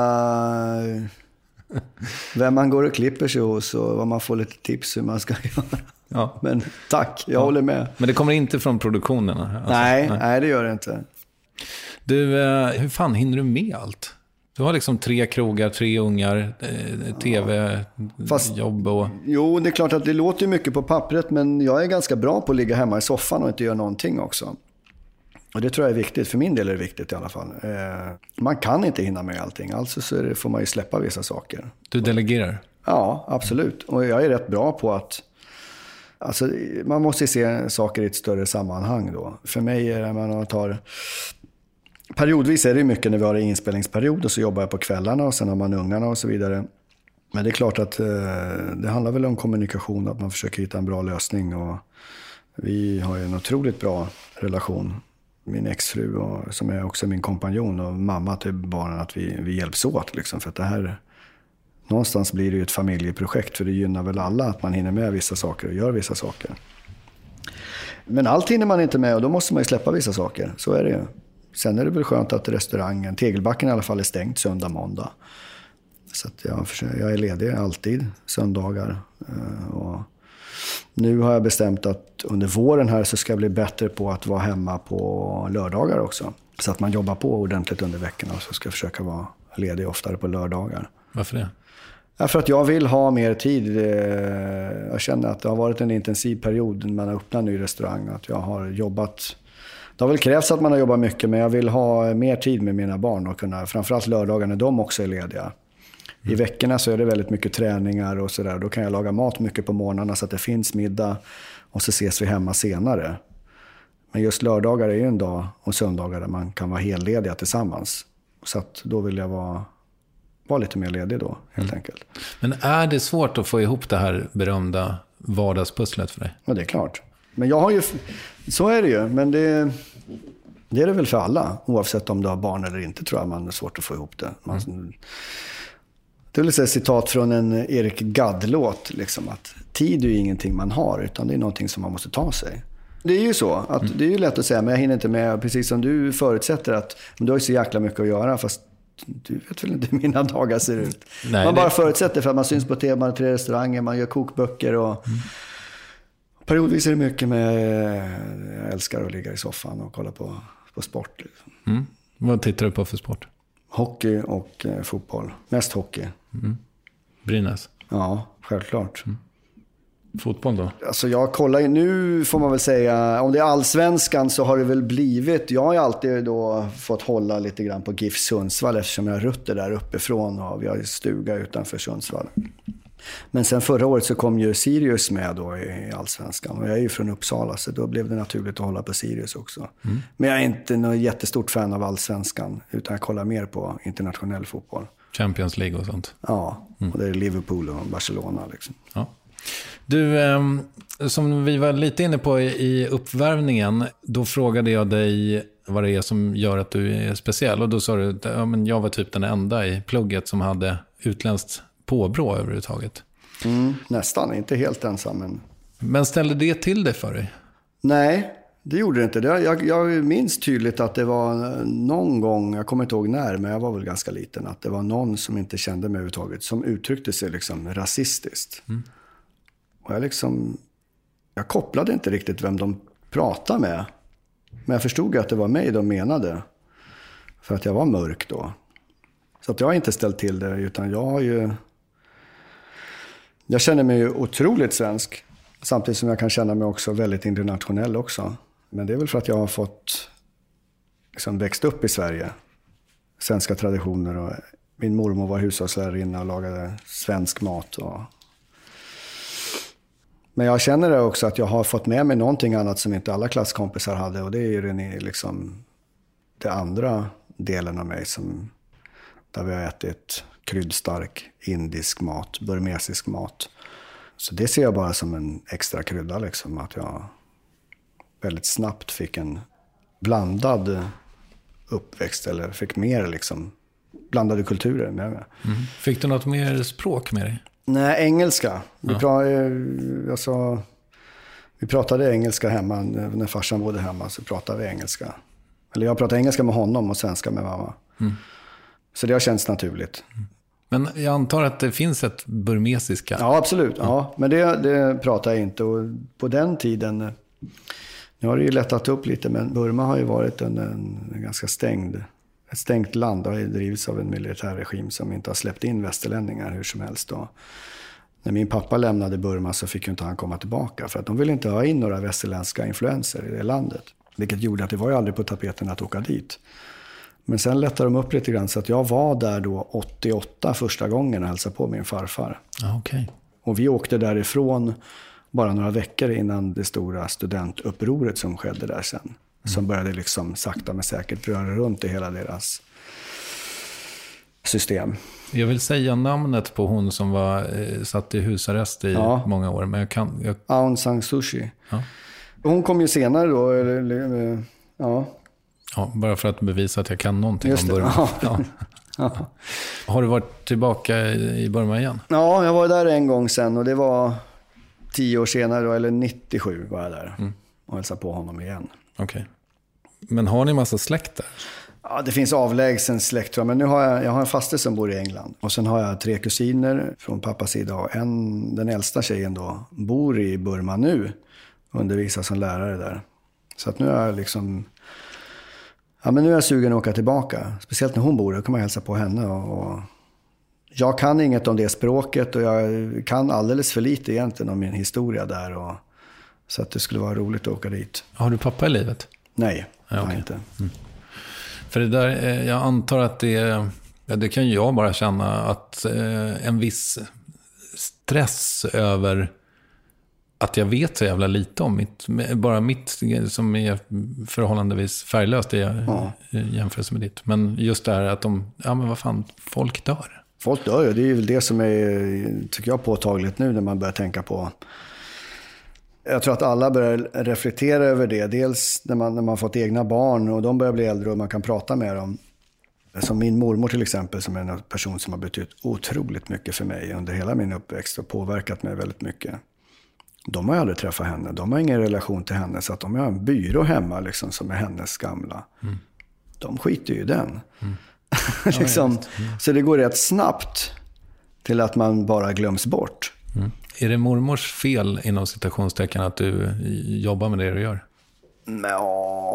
vem man går och klipper sig hos och vad man får lite tips hur man ska göra. Ja. Men tack, jag ja. håller med. Men det kommer inte från produktionen? Alltså, nej, nej, nej, det gör det inte. Du, hur fan hinner du med allt? Du har liksom tre krogar, tre ungar, eh, tv, Fast, jobb och... Jo, det är klart att det låter mycket på pappret, men jag är ganska bra på att ligga hemma i soffan och inte göra någonting också. Och det tror jag är viktigt, för min del är det viktigt i alla fall. Eh, man kan inte hinna med allting, alltså så är det, får man ju släppa vissa saker. Du delegerar? Ja, absolut. Och jag är rätt bra på att... Alltså, man måste se saker i ett större sammanhang då. För mig är det man tar... Periodvis är det mycket när vi har en inspelningsperiod och så jobbar jag på kvällarna och sen har man ungarna och så vidare. Men det är klart att eh, det handlar väl om kommunikation, att man försöker hitta en bra lösning. Och vi har ju en otroligt bra relation, min exfru och, som är också min kompanjon och mamma till barnen, att vi, vi hjälps åt liksom, för att det här... Någonstans blir det ju ett familjeprojekt, för det gynnar väl alla att man hinner med vissa saker och gör vissa saker. Men allt hinner man inte med och då måste man ju släppa vissa saker, så är det ju. Sen är det väl skönt att restaurangen, Tegelbacken i alla fall, är stängt söndag, måndag. Så att jag, jag är ledig alltid, söndagar. Och nu har jag bestämt att under våren här så ska jag bli bättre på att vara hemma på lördagar också. Så att man jobbar på ordentligt under veckorna och så ska jag försöka vara, ledig oftare på lördagar. Varför det? Ja, för att jag vill ha mer tid. Jag känner att det har varit en intensiv period när man har öppnat en ny restaurang. Att jag har jobbat... Det har väl krävts att man har jobbat mycket, men jag vill ha mer tid med mina barn och kunna, framförallt lördagar när de också är lediga. Mm. I veckorna så är det väldigt mycket träningar och sådär. Då kan jag laga mat mycket på morgnarna så att det finns middag och så ses vi hemma senare. Men just lördagar är ju en dag och söndagar där man kan vara hellediga tillsammans. Så att då vill jag vara, vara lite mer ledig då, helt mm. enkelt. Men är det svårt att få ihop det här berömda vardagspusslet för dig? Ja, det är klart. Men jag har ju, så är det ju, men det, det är det väl för alla. Oavsett om du har barn eller inte tror jag man är svårt att få ihop det. Man, mm. Det är väl ett citat från en Erik Gadd-låt, liksom, att tid är ju ingenting man har, utan det är någonting som man måste ta sig. Det är ju så, att mm. det är ju lätt att säga, men jag hinner inte med, precis som du förutsätter att du har ju så jäkla mycket att göra, fast du vet väl inte hur mina dagar ser ut. Nej, man bara det... förutsätter för att man syns på tv, man har tre restauranger, man gör kokböcker och mm. periodvis är det mycket med, jag älskar att ligga i soffan och kolla på, på sport. Liksom. Mm. Vad tittar du på för sport? Hockey och eh, fotboll. Mest hockey. Mm. Brynäs? Ja, självklart. Mm. Fotboll då? Alltså jag kollar ju, nu får man väl säga, om det är allsvenskan så har det väl blivit, jag har ju alltid då fått hålla lite grann på GIF Sundsvall eftersom jag har rutter där uppifrån och vi har ju stuga utanför Sundsvall. Men sen förra året så kom ju Sirius med då i allsvenskan och jag är ju från Uppsala så då blev det naturligt att hålla på Sirius också. Mm. Men jag är inte någon jättestort fan av allsvenskan utan jag kollar mer på internationell fotboll. Champions League och sånt? Ja, och det är Liverpool och Barcelona liksom. Ja. Du, eh, som vi var lite inne på i uppvärmningen, då frågade jag dig vad det är som gör att du är speciell och då sa du att ja, men jag var typ den enda i plugget som hade utländskt påbrå överhuvudtaget. Mm, nästan, inte helt ensam. Men... men ställde det till det för dig? Nej, det gjorde det inte. Jag, jag minns tydligt att det var någon gång, jag kommer inte ihåg när, men jag var väl ganska liten, att det var någon som inte kände mig överhuvudtaget, som uttryckte sig liksom rasistiskt. Mm. Och jag liksom, jag kopplade inte riktigt vem de pratade med. Men jag förstod att det var mig de menade. För att jag var mörk då. Så att jag har inte ställt till det, utan jag har ju... Jag känner mig ju otroligt svensk. Samtidigt som jag kan känna mig också väldigt internationell också. Men det är väl för att jag har fått liksom växt upp i Sverige. Svenska traditioner och min mormor var hushållslärarinna och lagade svensk mat. Och... Men jag känner det också att jag har fått med mig någonting annat som inte alla klasskompisar hade. Och det är ju den, liksom, det andra delen av mig som... Där vi har ätit kryddstark indisk mat, burmesisk mat. Så det ser jag bara som en extra krydda liksom. Att jag väldigt snabbt fick en blandad uppväxt. Eller fick mer liksom blandade kulturer med mig. Mm. Fick du något mer språk med dig? Nej, engelska. Vi, ja. pra- alltså, vi pratade engelska hemma. När farsan bodde hemma så pratade vi engelska. Eller jag pratade engelska med honom och svenska med mamma. Mm. Så det har känts naturligt. Men jag antar att det finns ett burmesiska. Ja, absolut. Ja. Ja, men det, det pratar jag inte. Och på den tiden, nu har det ju lättat upp lite, men Burma har ju varit en, en, en ganska stängd, ett stängt land. Det har ju drivits av en militärregim som inte har släppt in västerlänningar hur som helst. Och när min pappa lämnade Burma så fick ju inte han komma tillbaka. För att de ville inte ha in några västerländska influenser i det landet. Vilket gjorde att det var ju aldrig på tapeten att åka dit. Men sen lättade de upp lite grann så att jag var där då åttioåtta första gången och hälsade på min farfar. Okay. Och vi åkte därifrån bara några veckor innan det stora studentupproret som skedde där sen. Mm. Som började liksom sakta men säkert röra runt i hela deras system. Jag vill säga namnet på hon som var eh, satt i husarrest i ja. många år. Men jag kan, jag... Aung San Suu Kyi. Ja. Hon kom ju senare då. Eller, eller, ja. Ja, bara för att bevisa att jag kan någonting Just om Burma. Ja. Ja. Ja. Har du varit tillbaka i Burma igen? Ja, jag var där en gång sen och det var tio år senare, då, eller nittiosju var jag där. Mm. Och hälsade på honom igen. Okej. Okay. Men har ni massa släkt där? Ja, det finns avlägsen släkt, men nu har jag, jag har en faster som bor i England. Och sen har jag tre kusiner från pappas sida. Och en, den äldsta tjejen då, bor i Burma nu. Undervisar som lärare där. Så att nu är jag liksom... Ja, men nu är jag sugen att åka tillbaka. Speciellt när hon bor, då kan man hälsa på henne. Och, och jag kan inget om det språket och jag kan alldeles för lite egentligen om min historia där. Och, så att det skulle vara roligt att åka dit. Har du pappa i livet? Nej, ja, jag okay. inte. Mm. För det där, jag antar att det, ja, det kan ju jag bara känna att eh, en viss stress över att jag vet så jävla lite om mitt, bara mitt som är förhållandevis färglöst i ja. jämförelse med ditt. Men just det här att de, ja men vad fan, folk dör. Folk dör ju, det är ju det som är, tycker jag, påtagligt nu när man börjar tänka på. Jag tror att alla börjar reflektera över det. Dels när man, när man fått egna barn och de börjar bli äldre och man kan prata med dem. Som min mormor till exempel, som är en person som har betytt otroligt mycket för mig under hela min uppväxt och påverkat mig väldigt mycket. De har aldrig träffat henne. De har ingen relation till henne. Så att de har en byrå hemma liksom, som är hennes gamla. Mm. De skiter ju i den. Mm. liksom. ja, mm. Så det går rätt snabbt till att man bara glöms bort. Mm. Är det mormors fel inom citationstecken att du jobbar med det du gör? Ja,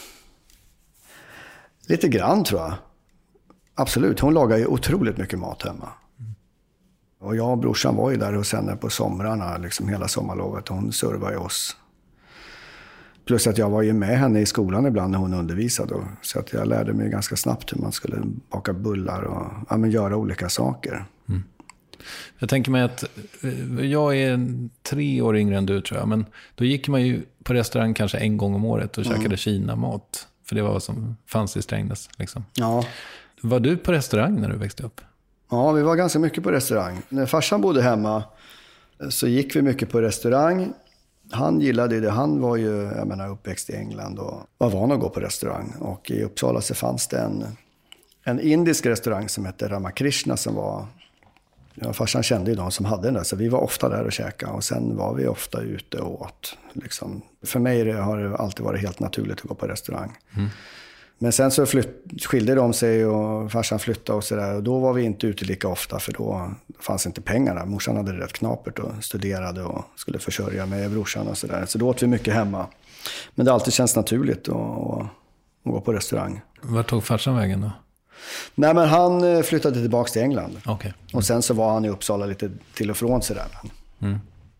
lite grann tror jag. Absolut, hon lagar ju otroligt mycket mat hemma. Mm. Och jag och brorsan var ju där hos henne på somrarna, liksom hela sommarlovet. Och hon servade oss. Plus att jag var ju med henne i skolan ibland när hon undervisade. Så att jag lärde mig ganska snabbt hur man skulle baka bullar och ja, men göra olika saker. Mm. Jag tänker mig att jag är tre år yngre än du tror jag. Men då gick man ju på restaurang kanske en gång om året och mm. käkade Kina-mat. För det var vad som fanns i Strängnäs. Liksom. Ja. Var du på restaurang när du växte upp? Ja, vi var ganska mycket på restaurang. När farsan bodde hemma så gick vi mycket på restaurang. Han gillade det. Han var ju, jag menar, uppväxt i England och var van att gå på restaurang. Och i Uppsala så fanns det en, en indisk restaurang som hette Ramakrishna som var... Ja, farsan kände ju de som hade den där, så vi var ofta där och käkade. Och sen var vi ofta ute och åt. Liksom. För mig har det alltid varit helt naturligt att gå på restaurang. Mm. Men sen så flytt, skilde de sig och farsan flyttade och sådär. Och då var vi inte ute lika ofta för då fanns inte pengarna. Morsan hade rätt knapert och studerade och skulle försörja med brorsan och sådär. Så då åt vi mycket hemma. Men det har alltid känns naturligt att, att, att gå på restaurang. Var tog farsan vägen då? Nej, men han flyttade tillbaka till England. Okay. Mm. Och sen så var han i Uppsala lite till och från sådär. Mm.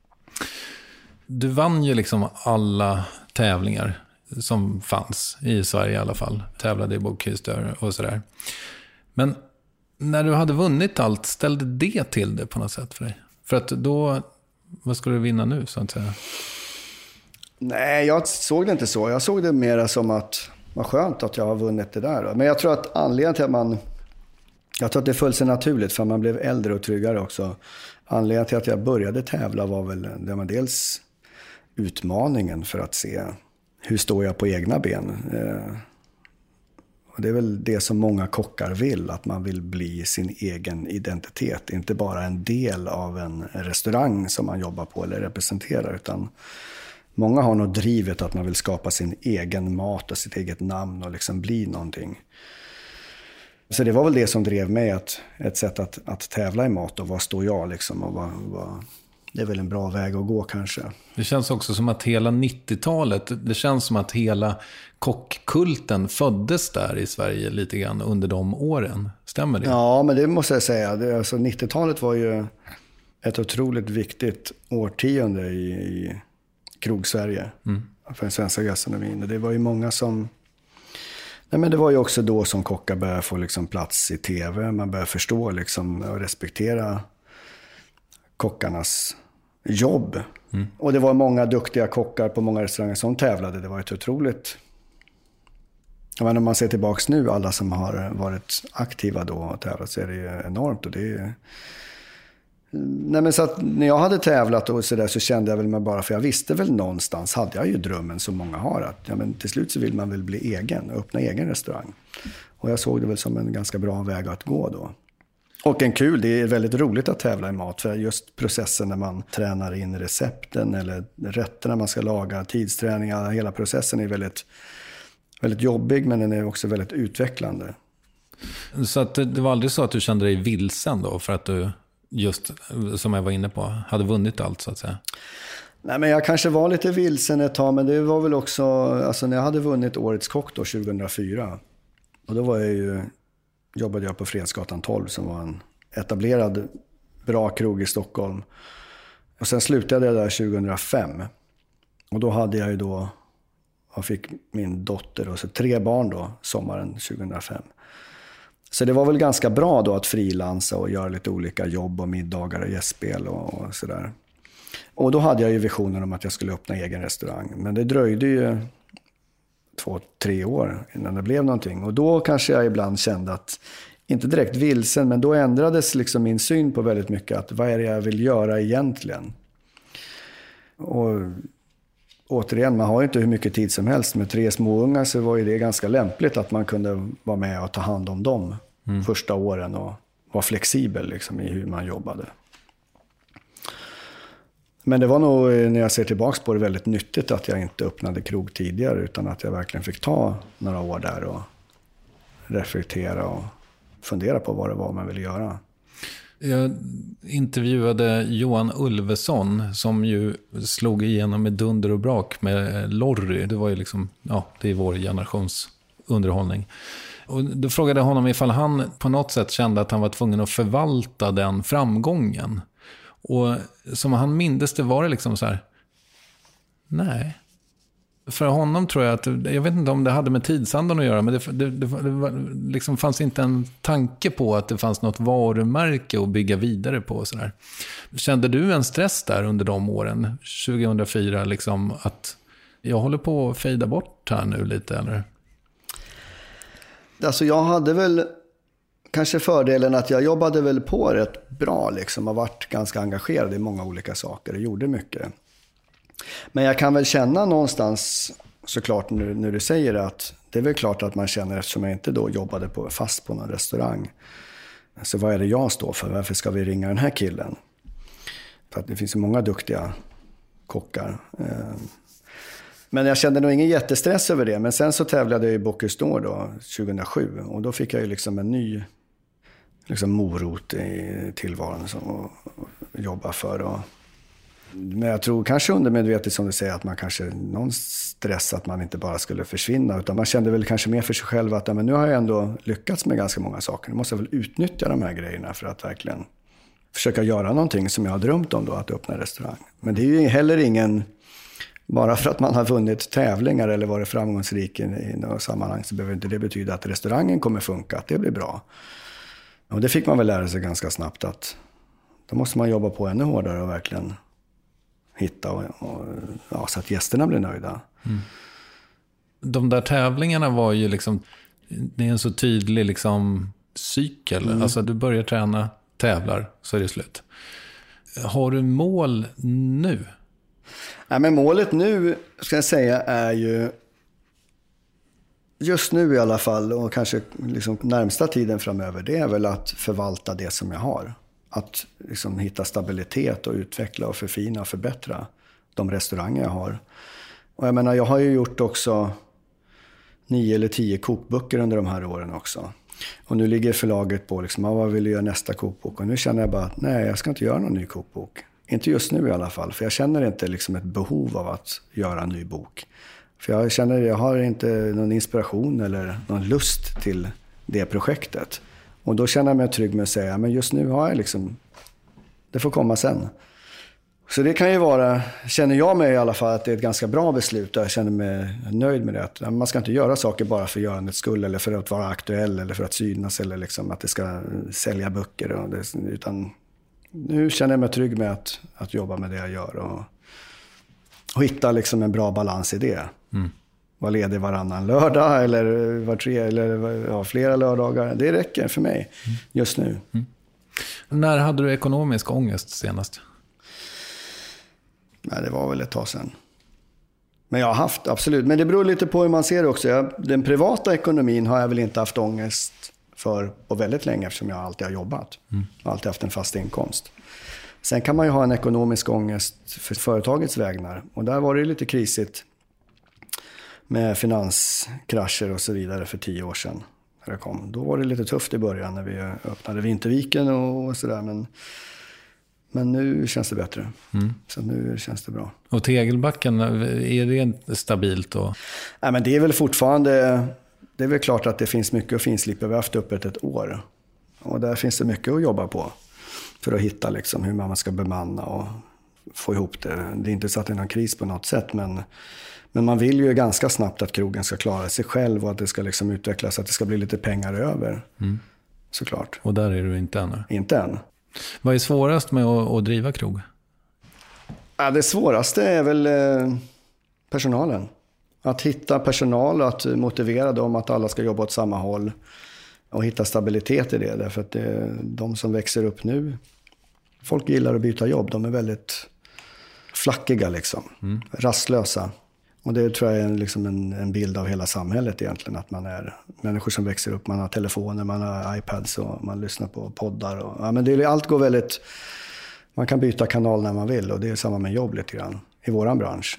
Du vann ju liksom alla tävlingar som fanns i Sverige i alla fall. Tävlade i bokhystör och sådär. Men när du hade vunnit allt, ställde det till det på något sätt för dig? För att då, vad skulle du vinna nu så att säga? Nej, jag såg det inte så. Jag såg det mer som att vad skönt att jag har vunnit det där. Men jag tror att anledningen till att man... Jag tror att det föll sig naturligt för man blev äldre och tryggare också. Anledningen till att jag började tävla var väl det var dels utmaningen för att se hur står jag på egna ben. Och det är väl det som många kockar vill, att man vill bli sin egen identitet. Inte bara en del av en restaurang som man jobbar på eller representerar, utan många har nog drivet att man vill skapa sin egen mat och sitt eget namn och liksom bli någonting. Så det var väl det som drev mig, att, ett sätt att, att tävla i mat och vad står jag liksom och vad, vad, det är väl en bra väg att gå kanske. Det känns också som att hela nittiotalet, det känns som att hela kockkulten föddes där i Sverige lite grann under de åren. Stämmer det? Ja, men det måste jag säga. Det, alltså, nittiotalet var ju ett otroligt viktigt årtionde i, i krog-Sverige mm. för den svenska gastronomin. Det var ju många som... Nej, men det var ju också då som kockar började få liksom plats i tv. Man började förstå liksom, och respektera kockarnas jobb. Mm. Och det var många duktiga kockar på många restauranger som tävlade. Det var ett otroligt... Jag menar, om man ser tillbaka nu, alla som har varit aktiva då och tävlat, så är det ju enormt. Och det är... Nej, men så att när jag hade tävlat och så där, så kände jag väl mig bara, för jag visste väl någonstans, hade jag ju drömmen som många har, att ja, men till slut så vill man väl bli egen och öppna egen restaurang. Och jag såg det väl som en ganska bra väg att gå då. Och en kul, det är väldigt roligt att tävla i mat, för just processen när man tränar in recepten eller rätterna man ska laga, tidsträningar, hela processen är väldigt, väldigt jobbig, men den är också väldigt utvecklande. Så att det var aldrig så att du kände dig vilsen då, för att du just, som jag var inne på, hade vunnit allt så att säga? Nej, men jag kanske var lite vilsen ett tag, men det var väl också, alltså när jag hade vunnit Årets kock då tjugohundrafyra, och då var jag ju, jobbade jag på Fredsgatan tolv som var en etablerad bra krog i Stockholm. Och sen slutade jag där tjugohundrafem. Och då hade jag ju då, jag fick min dotter och så tre barn då sommaren tjugohundrafem. Så det var väl ganska bra då att frilansa och göra lite olika jobb och middagar och gästspel och, och sådär. Och då hade jag ju visionen om att jag skulle öppna egen restaurang. Men det dröjde ju två, tre år innan det blev någonting. Och då kanske jag ibland kände att, inte direkt vilsen, men då ändrades liksom min syn på väldigt mycket. Att vad är det jag vill göra egentligen? Och återigen, man har ju inte hur mycket tid som helst. Med tre småungar så var ju det ganska lämpligt att man kunde vara med och ta hand om dem mm. första åren och vara flexibel liksom i hur man jobbade. Men det var nog, när jag ser tillbaka på det, väldigt nyttigt att jag inte öppnade krog tidigare, utan att jag verkligen fick ta några år där och reflektera och fundera på vad det var man ville göra. Jag intervjuade Johan Ulveson som ju slog igenom med dunder och brak med Lorry. Det var ju liksom, ja, det är vår generations underhållning. Och då frågade jag honom ifall han på något sätt kände att han var tvungen att förvalta den framgången. Och som han mindes det var det liksom så här, nej. För honom tror jag att, jag vet inte om det hade med tidsandan att göra, men det, det, det, det liksom fanns inte en tanke på att det fanns något varumärke att bygga vidare på. Så där. Kände du en stress där under de åren, tjugohundrafyra, liksom att jag håller på att fejda bort här nu lite, eller? Alltså jag hade väl kanske fördelen att jag jobbade väl på rätt bra liksom, och varit ganska engagerad i många olika saker och gjorde mycket. Men jag kan väl känna någonstans, såklart när, när du säger att det är väl klart att man känner, eftersom jag inte då jobbade på, fast på någon restaurang. Så vad är det jag står för? Varför ska vi ringa den här killen? För att det finns ju många duktiga kockar. Men jag kände nog ingen jättestress över det. Men sen så tävlade jag i Bocuse d'Or då, tjugohundrasju. Och då fick jag ju liksom en ny liksom morot i tillvaron som att jobba för. Och men jag tror kanske undermedvetet, som du säger, att man kanske någon stress att man inte bara skulle försvinna, utan man kände väl kanske mer för sig själv att ja, men nu har jag ändå lyckats med ganska många saker. Nu måste jag väl utnyttja de här grejerna för att verkligen försöka göra någonting som jag har drömt om då, att öppna restaurang. Men det är ju heller ingen, bara för att man har vunnit tävlingar eller varit framgångsrik i, i något sammanhang, så behöver inte det betyda att restaurangen kommer funka, att det blir bra. Och det fick man väl lära sig ganska snabbt, att då måste man jobba på ännu hårdare och verkligen hitta och, och ja, så att gästerna blir nöjda. Mm. De där tävlingarna var ju liksom, det är en så tydlig liksom cykel. Mm. Alltså du börjar träna, tävlar, så är det slut. Har du mål nu? Ja, men målet nu, ska jag säga, är ju just nu i alla fall, och kanske liksom närmsta tiden framöver, det är väl att förvalta det som jag har. Att liksom hitta stabilitet och utveckla och förfina och förbättra de restauranger jag har. Och jag menar, jag har ju gjort också nio eller tio kokböcker under de här åren också. Och nu ligger förlaget på liksom, vad vill jag göra nästa kokbok? Och nu känner jag bara att nej, jag ska inte göra någon ny kokbok. Inte just nu i alla fall, för jag känner inte liksom ett behov av att göra en ny bok. För jag känner att jag har inte någon inspiration eller någon lust till det projektet. Och då känner jag mig trygg med att säga, men just nu har jag liksom, det får komma sen. Så det kan ju vara, känner jag mig i alla fall, att det är ett ganska bra beslut. Jag känner mig nöjd med det. Att man ska inte göra saker bara för görandets skull, eller för att vara aktuell, eller för att synas, eller liksom att det ska sälja böcker. Och det, utan nu känner jag mig trygg med att, att jobba med det jag gör. Och, och hitta liksom en bra balans i det. Mm. Var ledig varannan lördag eller var tre eller ja, flera lördagar. Det räcker för mig mm. just nu. Mm. När hade du ekonomisk ångest senast? Nej, det var väl ett tag sedan. Men jag har haft, absolut. Men det beror lite på hur man ser det också. Jag, den privata ekonomin har jag väl inte haft ångest för på väldigt länge, eftersom jag alltid har jobbat. Mm. Jag har alltid haft en fast inkomst. Sen kan man ju ha en ekonomisk ångest för företagets vägnar. Och där var det lite krisigt med finanskrascher och så vidare för tio år sedan. När det kom. Då var det lite tufft i början när vi öppnade Vinterviken och sådär. Men, Men nu känns det bättre. Mm. Så nu känns det bra. Och Tegelbacken, är det stabilt då? Nej, men det är väl fortfarande... Det är väl klart att det finns mycket att finslipa. Vi har haft öppet ett år. Och där finns det mycket att jobba på. För att hitta liksom hur man ska bemanna och få ihop det. Det är inte så att det är någon kris på något sätt. Men, men man vill ju ganska snabbt att krogen ska klara sig själv. Och att det ska liksom utvecklas, att det ska bli lite pengar över. Mm. Såklart. Och där är du inte än? Inte än. Vad är svårast med att, att driva krog? Ja, det svåraste är väl eh, personalen. Att hitta personal och att motivera dem att alla ska jobba åt samma håll. Och hitta stabilitet i det. Därför att det, de som växer upp nu, folk gillar att byta jobb. De är väldigt flackiga liksom. Mm. Rastlösa. Och det tror jag är liksom en, en bild av hela samhället egentligen. Att man är människor som växer upp. Man har telefoner, man har iPads och man lyssnar på poddar. Och, ja, men det, allt går väldigt... Man kan byta kanal när man vill. Och det är samma med jobb lite grann i våran bransch.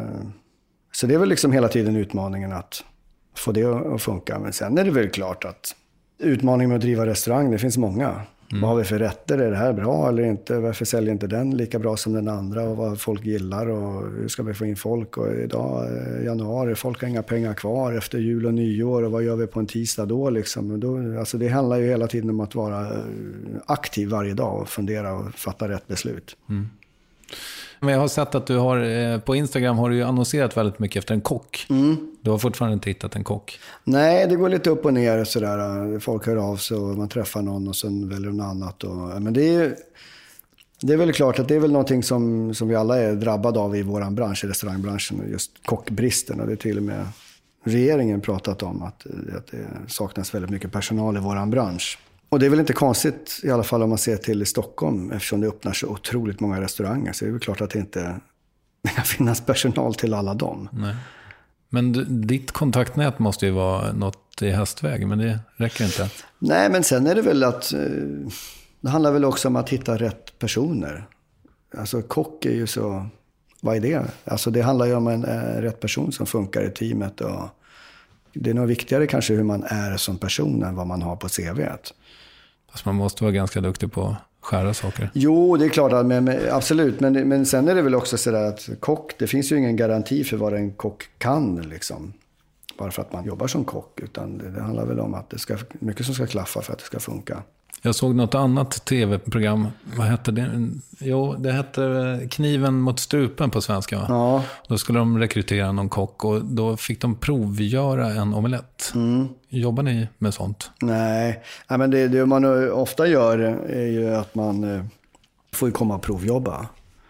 Så det är väl liksom hela tiden utmaningen att få det att funka. Men sen är det väl klart att utmaningen med att driva restaurang, det finns många. Mm. Vad har vi för rätter? Är det här bra eller inte? Varför säljer inte den lika bra som den andra? Och vad folk gillar och hur ska vi få in folk? Och idag januari, folk har inga pengar kvar efter jul och nyår. Och vad gör vi på en tisdag då? Liksom? Då alltså det handlar ju hela tiden om att vara aktiv varje dag och fundera och fatta rätt beslut. Mm. Men jag har sett att du har, på Instagram har du ju annonserat väldigt mycket efter en kock. Mm. Du har fortfarande inte hittat en kock. Nej, det går lite upp och ner sådär. Folk hör av sig och man träffar någon och sen väljer något annat. Och, men det är, det är väl klart att det är väl någonting som, som vi alla är drabbade av i våran bransch, i restaurangbranschen. Just kockbristen. Och det är till och med regeringen pratat om att, att det saknas väldigt mycket personal i våran bransch. Och det är väl inte konstigt i alla fall om man ser till i Stockholm eftersom det öppnar så otroligt många restauranger. Så det är väl klart att det inte kan finnas personal till alla dem. Nej. Men du, ditt kontaktnät måste ju vara något i hästväg, men det räcker inte. Nej, men sen är det väl att det handlar väl också om att hitta rätt personer. Alltså kock är ju så, vad är det? Alltså det handlar ju om en äh, rätt person som funkar i teamet och det är nog viktigare kanske hur man är som person än vad man har på C V:et. Fast man måste vara ganska duktig på att skära saker. Jo, det är klart, att, men, absolut. Men, men sen är det väl också så där att kock, det finns ju ingen garanti för vad en kock kan liksom. Bara för att man jobbar som kock. Utan det, det handlar väl om att det ska mycket som ska klaffa för att det ska funka. Jag såg något annat tv-program. Vad hette det? Jo, det hette Kniven mot strupen på svenska. Va? Ja. Då skulle de rekrytera någon kock och då fick de provgöra en omelett. Mm. Jobbar ni med sånt? Nej, Nej men det, det man ofta gör är ju att man får komma och provjobba.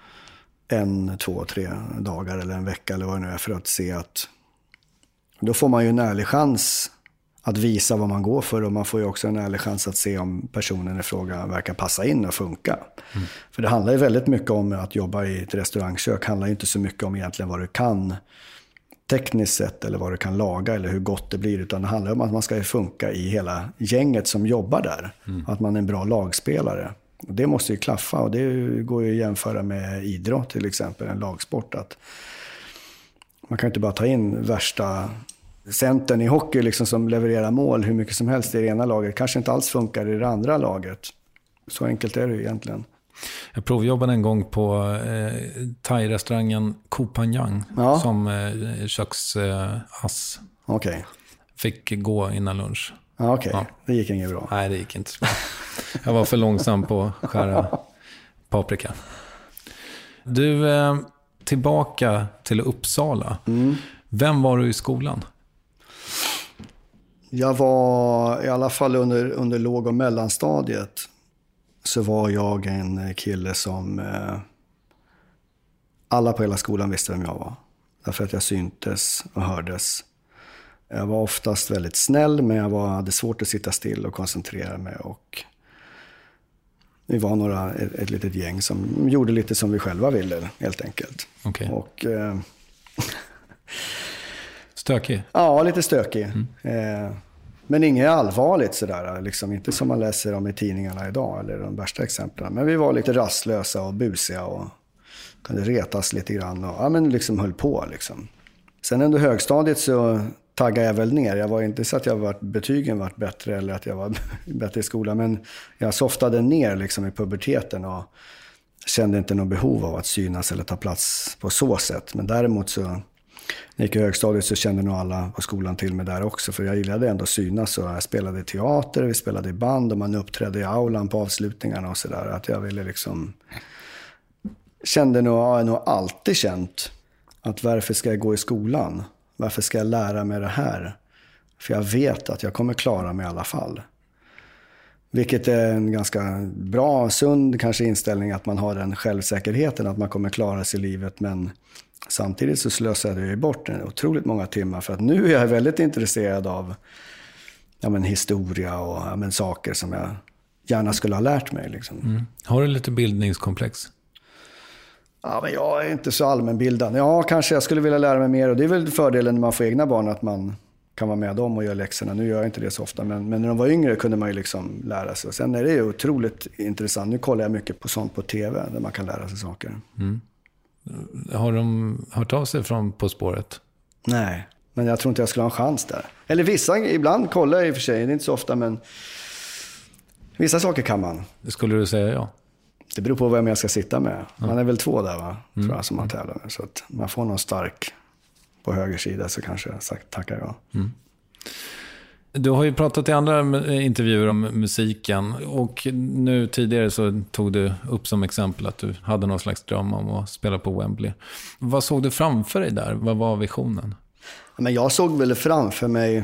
En, två, tre dagar eller en vecka eller vad det nu är för att se att då får man ju en ärlig chans att visa vad man går för och man får ju också en ärlig chans att se om personen i fråga verkar passa in och funka. Mm. För det handlar ju väldigt mycket om att jobba i ett restaurangkök. Det handlar ju inte så mycket om egentligen vad du kan tekniskt sett eller vad du kan laga eller hur gott det blir. Utan det handlar om att man ska funka i hela gänget som jobbar där. Mm. Att man är en bra lagspelare. Och det måste ju klaffa och det går ju att jämföra med idrott till exempel, en lagsport. Att man kan inte bara ta in värsta centern i hockey liksom som levererar mål hur mycket som helst i det ena laget. Kanske inte alls funkar i det andra laget. Så enkelt är det ju egentligen. Jag provjobbade en gång på eh, thai-restaurangen Koh Phangan ja. som eh, köksass. Eh, Okej. Okay. Fick gå innan lunch. Ja, Okej, okay. ja. Det gick inget bra. Nej, det gick inte så bra. Jag var för långsam på att skära paprika. Du, eh, tillbaka till Uppsala. Mm. Vem var du i skolan? Jag var i alla fall under, under låg- och mellanstadiet så var jag en kille som eh, alla på hela skolan visste vem jag var. Därför att jag syntes och hördes. Jag var oftast väldigt snäll men jag var, hade svårt att sitta still och koncentrera mig. Och vi var några, ett, ett litet gäng som gjorde lite som vi själva ville helt enkelt. Okay. Och... Eh, Stökig? Ja, lite stökig. Mm. Eh, men inget allvarligt sådär. Liksom, inte som man läser om i tidningarna idag. Eller de värsta exemplen. Men vi var lite rastlösa och busiga. Och kunde retas lite grann. Och ja, men liksom höll på liksom. Sen under högstadiet så taggade jag väl ner. Jag var inte så att jag var, betygen var bättre. Eller att jag var bättre i skolan. Men jag softade ner liksom i puberteten. Och kände inte någon behov av att synas eller ta plats på så sätt. Men däremot så, när jag gick i högstadiet så kände nog alla på skolan till mig där också. För jag gillade ändå synas, och jag spelade i teater, vi spelade i band och man uppträdde i aulan på avslutningarna och sådär. Att jag ville liksom, kände nog, jag har nog alltid känt att varför ska jag gå i skolan? Varför ska jag lära mig det här? För jag vet att jag kommer klara mig i alla fall. Vilket är en ganska bra, sund kanske inställning, att man har den självsäkerheten att man kommer klara sig i livet. Men samtidigt så slösade jag bort en otroligt många timmar, för att nu är jag väldigt intresserad av ja, men historia och ja, men saker som jag gärna skulle ha lärt mig. Liksom. Mm. Har du lite bildningskomplex? Ja, men jag är inte så allmänbildad. Ja, kanske jag skulle vilja lära mig mer, och det är väl fördelen när man får egna barn, att man kan vara med dem och göra läxorna. Nu gör jag inte det så ofta, men, men när de var yngre kunde man ju liksom lära sig. Och sen är det ju otroligt intressant. Nu kollar jag mycket på sånt på tv där man kan lära sig saker. Mm. Har de hört av sig från På spåret? Nej, men jag tror inte jag skulle ha en chans där. Eller vissa, ibland kollar jag i och för sig, det är inte så ofta, men vissa saker kan man. Skulle du säga ja? Det beror på vem jag ska sitta med. Man är väl två där, va? Mm. Tror jag, som man tävlar med. Så att man får någon stark på höger sida, så kanske jag sagt tackar jag. Mm. Du har ju pratat i andra intervjuer om musiken, och nu tidigare så tog du upp som exempel att du hade någon slags dröm om att spela på Wembley. Vad såg du framför dig där? Vad var visionen? Men jag såg väl framför mig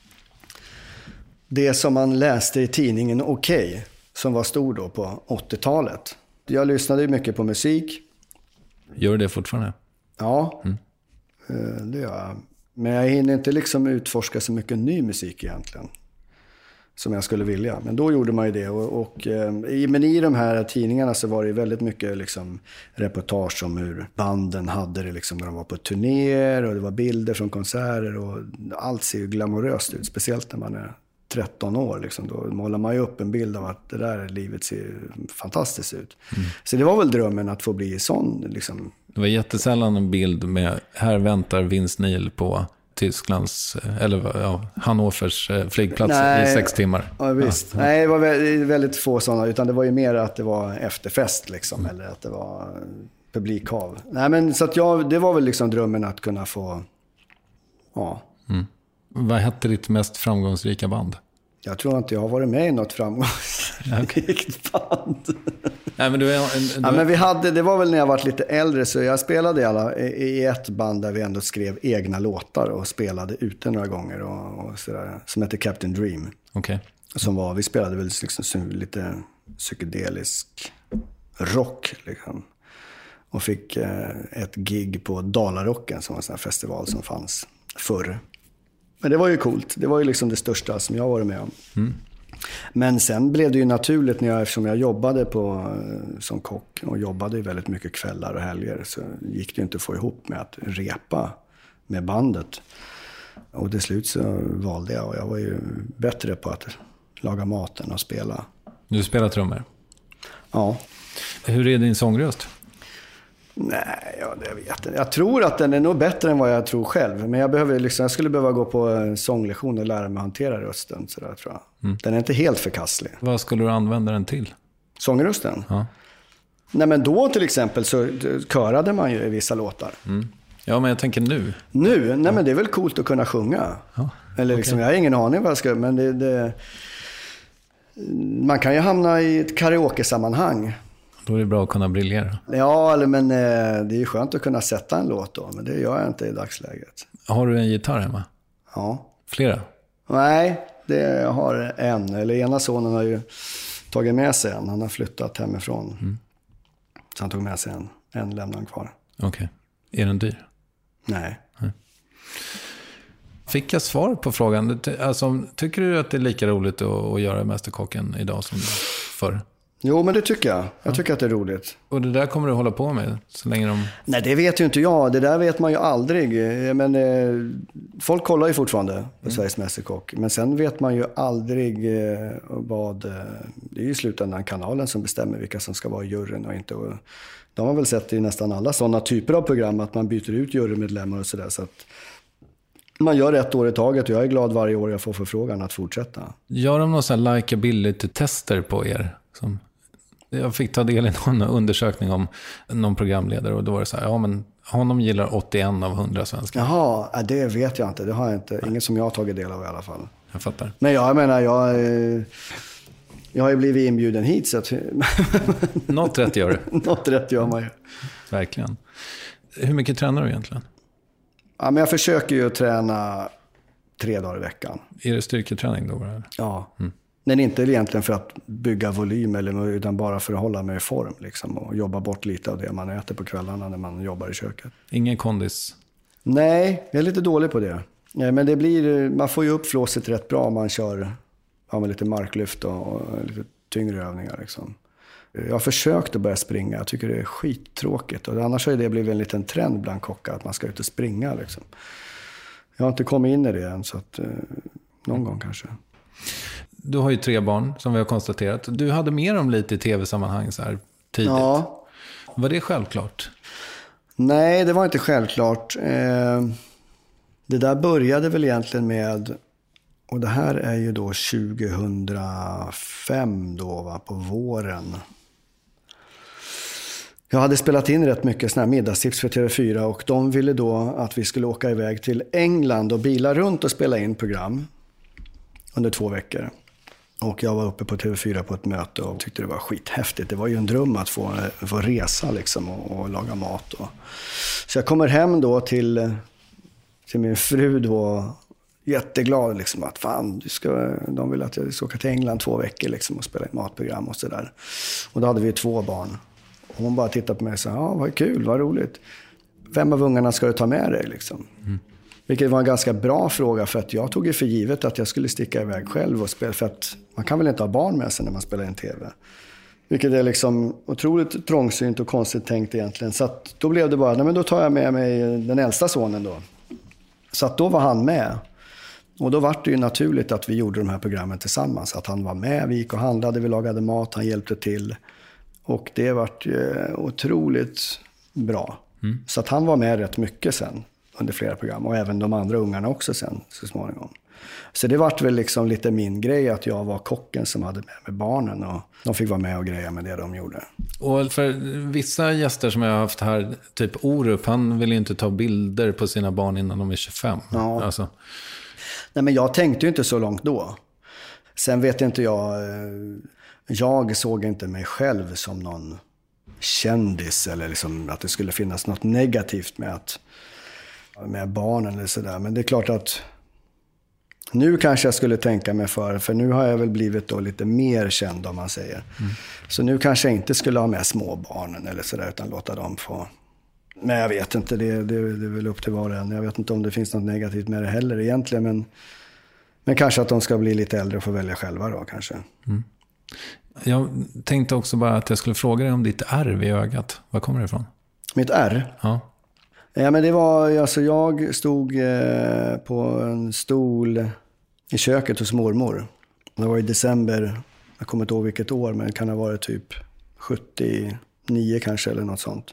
det som man läste i tidningen Okej, okay, som var stor då på åttiotalet. Jag lyssnade ju mycket på musik. Gör du det fortfarande? Ja, mm. det gör jag. Men jag hinner inte liksom utforska så mycket ny musik egentligen, som jag skulle vilja. Men då gjorde man ju det. Och, och, men i de här tidningarna så var det väldigt mycket liksom reportage om hur banden hade det liksom när de var på turnéer. Och det var bilder från konserter. Och allt ser ju glamoröst ut, speciellt när man är tretton år. Liksom. Då målar man ju upp en bild av att det där livet ser fantastiskt ut. Mm. Så det var väl drömmen att få bli sån. Liksom. Det var jättesällan en bild med här väntar Vince Neil på Tysklands, eller ja, Hannovers flygplats. Nej, i sex timmar. Ja, visst. Ja. Nej, det var väldigt, väldigt få sådana, utan det var ju mer att det var efterfest liksom, mm. eller att det var publikhav. Nej, men så att jag, det var väl liksom drömmen att kunna få, ja. Mm. Vad hette ditt mest framgångsrika band? Jag tror inte jag har varit med i något framgångsrikt band. Nej, men du är, en, du... Ja, men vi hade, det var väl när jag var lite äldre, så jag spelade i, alla, i ett band där vi ändå skrev egna låtar och spelade ute några gånger och, och sådär, som heter Captain Dream. Okay. Som var, vi spelade väl liksom lite psykedelisk rock liksom. Och fick eh, ett gig på Dalarocken, som var en sån här festival som fanns förr. Men det var ju coolt. Det var ju liksom det största som jag har varit med om. Mm. Men sen blev det ju naturligt, när jag, eftersom jag jobbade på, som kock och jobbade ju väldigt mycket kvällar och helger, så gick det ju inte att få ihop med att repa med bandet. Och till slut så valde jag, och jag var ju bättre på att laga maten och spela. Du spelar trummor? Ja. Hur är din sångröst? Nej, ja, det vet jag inte. Jag tror att den är nog bättre än vad jag tror själv. Men jag, behöver liksom, jag skulle behöva gå på en sånglektion och lära mig att hantera rösten. Så där, tror jag. Mm. Den är inte helt förkastlig. Vad skulle du använda den till? Sångrösten? Ja. Nej, men då till exempel så körade man ju i vissa låtar. Mm. Ja, men jag tänker nu. Nu? Nej, ja. Men det är väl coolt att kunna sjunga. Ja. Eller liksom, okay. Jag har ingen aning vad jag ska... Men det, det, man kan ju hamna i ett karaoke-sammanhang. Då är det bra att kunna briljera. Ja, men det är ju skönt att kunna sätta en låt då. Men det gör jag inte i dagsläget. Har du en gitarr hemma? Ja. Flera? Nej, det jag har en. Eller ena sonen har ju tagit med sig en. Han har flyttat hemifrån. Mm. Så han tog med sig en. En lämnar han kvar. Okej. Okay. Är den dyr? Nej. Nej. Fick jag svar på frågan? Alltså, tycker du att det är lika roligt att, att göra Mästerkocken idag som förr? Jo, men det tycker jag. Jag tycker ja. att det är roligt. Och det där kommer du hålla på med så länge de... Nej, det vet ju inte jag. Det där vet man ju aldrig. Men eh, folk kollar ju fortfarande på mm. Sveriges Mästerkock. Men sen vet man ju aldrig eh, vad... Eh, det är ju i slutändan kanalen som bestämmer vilka som ska vara i juryn och inte. Och de har väl sett i nästan alla sådana typer av program att man byter ut jurymedlemmar och sådär. Så att man gör ett år i taget, och jag är glad varje år jag får förfrågan att fortsätta. Gör de någon sån här likability-tester på er? Som... Jag fick ta del i någon undersökning om någon programledare och då var det så här, ja men honom gillar åttioen av hundra svenskar. Jaha, det vet jag inte. Det har jag inte. Inget som jag har tagit del av i alla fall. Jag fattar. Men jag menar, jag, jag har ju blivit inbjuden hit så att... Något rätt gör du. Något rätt gör man ju. Verkligen. Hur mycket tränar du egentligen? Ja, men jag försöker ju träna tre dagar i veckan. Är det styrketräning då? Eller? Ja. Mm. Men inte egentligen för att bygga volym eller, utan bara för att hålla mig i form liksom, och jobba bort lite av det man äter på kvällarna när man jobbar i köket. Ingen kondis? Nej, jag är lite dålig på det. Men det blir, man får ju upp flåset rätt bra om man kör ja, med lite marklyft och, och lite tyngre övningar. Liksom. Jag har försökt att börja springa. Jag tycker det är skittråkigt. Och annars har det blivit en liten trend bland kockar att man ska ut och springa. Liksom. Jag har inte kommit in i det än, så att, eh, någon gång kanske. Du har ju tre barn som vi har konstaterat. Du hade med dem lite i tv-sammanhang så här tidigt. Ja. Var det självklart? Nej, det var inte självklart. Eh, det där började väl egentligen med, och det här är ju då tjugohundrafem då, va, på våren. Jag hade spelat in rätt mycket såna här middagstips för T V fyra och de ville då att vi skulle åka iväg till England och bila runt och spela in program under två veckor. Och jag var uppe på T V fyra på ett möte och tyckte det var skithäftigt. Det var ju en dröm att få, få resa liksom och, och laga mat. Och. Så jag kommer hem då till, till min fru då, jätteglad liksom att fan, du ska, de vill att jag ska åka till England två veckor liksom och spela ett matprogram och sådär. Och då hade vi två barn. Och hon bara tittade på mig och sa, ja vad kul, vad roligt. Vem av ungarna ska du ta med dig liksom? Mm. Vilket var en ganska bra fråga för att jag tog ju för givet att jag skulle sticka iväg själv och spela. För att man kan väl inte ha barn med sig när man spelar in tv. Vilket är liksom otroligt trångsynt och konstigt tänkt egentligen. Så att då blev det bara, nej men då tar jag med mig den äldsta sonen då. Så att då var han med. Och då var det ju naturligt att vi gjorde de här programmen tillsammans. Att han var med, vi gick och handlade, vi lagade mat, han hjälpte till. Och det var ju otroligt bra. Mm. Så att han var med rätt mycket sen under flera program. Och även de andra ungarna också sen så småningom. Så det var väl liksom lite min grej att jag var kocken som hade med med barnen. Och de fick vara med och greja med det de gjorde. Och för vissa gäster som jag har haft här, typ Orup, han vill ju inte ta bilder på sina barn innan de är tjugofem. Ja. Alltså. Nej, men jag tänkte ju inte så långt då. Sen vet inte jag... Jag såg inte mig själv som någon kändis. Eller liksom att det skulle finnas något negativt med, att, med barnen eller sådär. Men det är klart att... Nu kanske jag skulle tänka mig för. För nu har jag väl blivit då lite mer känd om man säger. Mm. Så nu kanske jag inte skulle ha med småbarnen eller sådär. Utan låta dem få... Men jag vet inte, det, det, det är väl upp till var och en. Jag vet inte om det finns något negativt med det heller egentligen. Men, men kanske att de ska bli lite äldre och få välja själva då kanske. Mm. Jag tänkte också bara att jag skulle fråga dig om ditt ärr i ögat. Var kommer det ifrån? Mitt ärr? Ja. Ja, men det var, alltså jag stod eh, på en stol i köket hos mormor. Det var i december, jag kommer inte ihåg vilket år, men det kan ha varit typ sjuttionio kanske eller något sånt.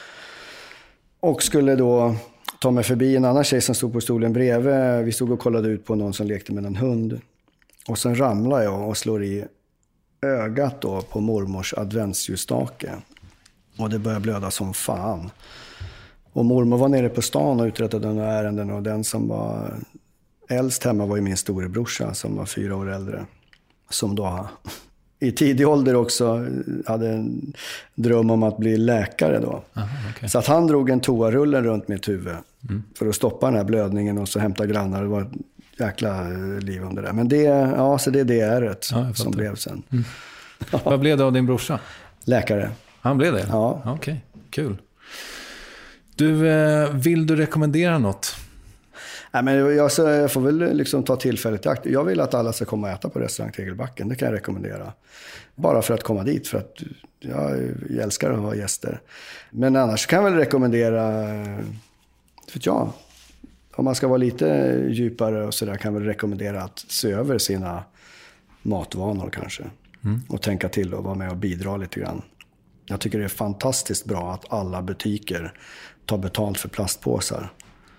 Och skulle då ta mig förbi en annan tjej som stod på stolen bredvid. Vi stod och kollade ut på någon som lekte med en hund. Och sen ramlar jag och slår i ögat då på mormors adventsljusstake. Och det började blöda som fan. Och mormor var nere på stan och uträttade några ärenden. Och den som var äldst hemma var ju min storebrorsa som var fyra år äldre. Som då i tidig ålder också hade en dröm om att bli läkare då. Aha, okay. Så att han drog en toarullen runt mitt huvud mm. för att stoppa den här blödningen och så hämta grannar. Det var ett jäkla liv under det. Men det, ja, så det är det ärret ja, som blev sen. Mm. Ja. Vad blev det av din brorsa? Läkare. Han blev det? Ja. Okej, okay. Kul. Du, vill du rekommendera något? Nej, men jag, jag får väl liksom ta tillfället i akt. Jag vill att alla ska komma och äta på restaurang Tegelbacken. Det kan jag rekommendera. Bara för att komma dit. För att jag älskar att ha gäster. Men annars kan jag väl rekommendera... För jag, om man ska vara lite djupare och så där, kan jag väl rekommendera att se över sina matvanor kanske. Mm. Och tänka till och vara med och bidra lite grann. Jag tycker det är fantastiskt bra att alla butiker tar betalt för plastpåsar.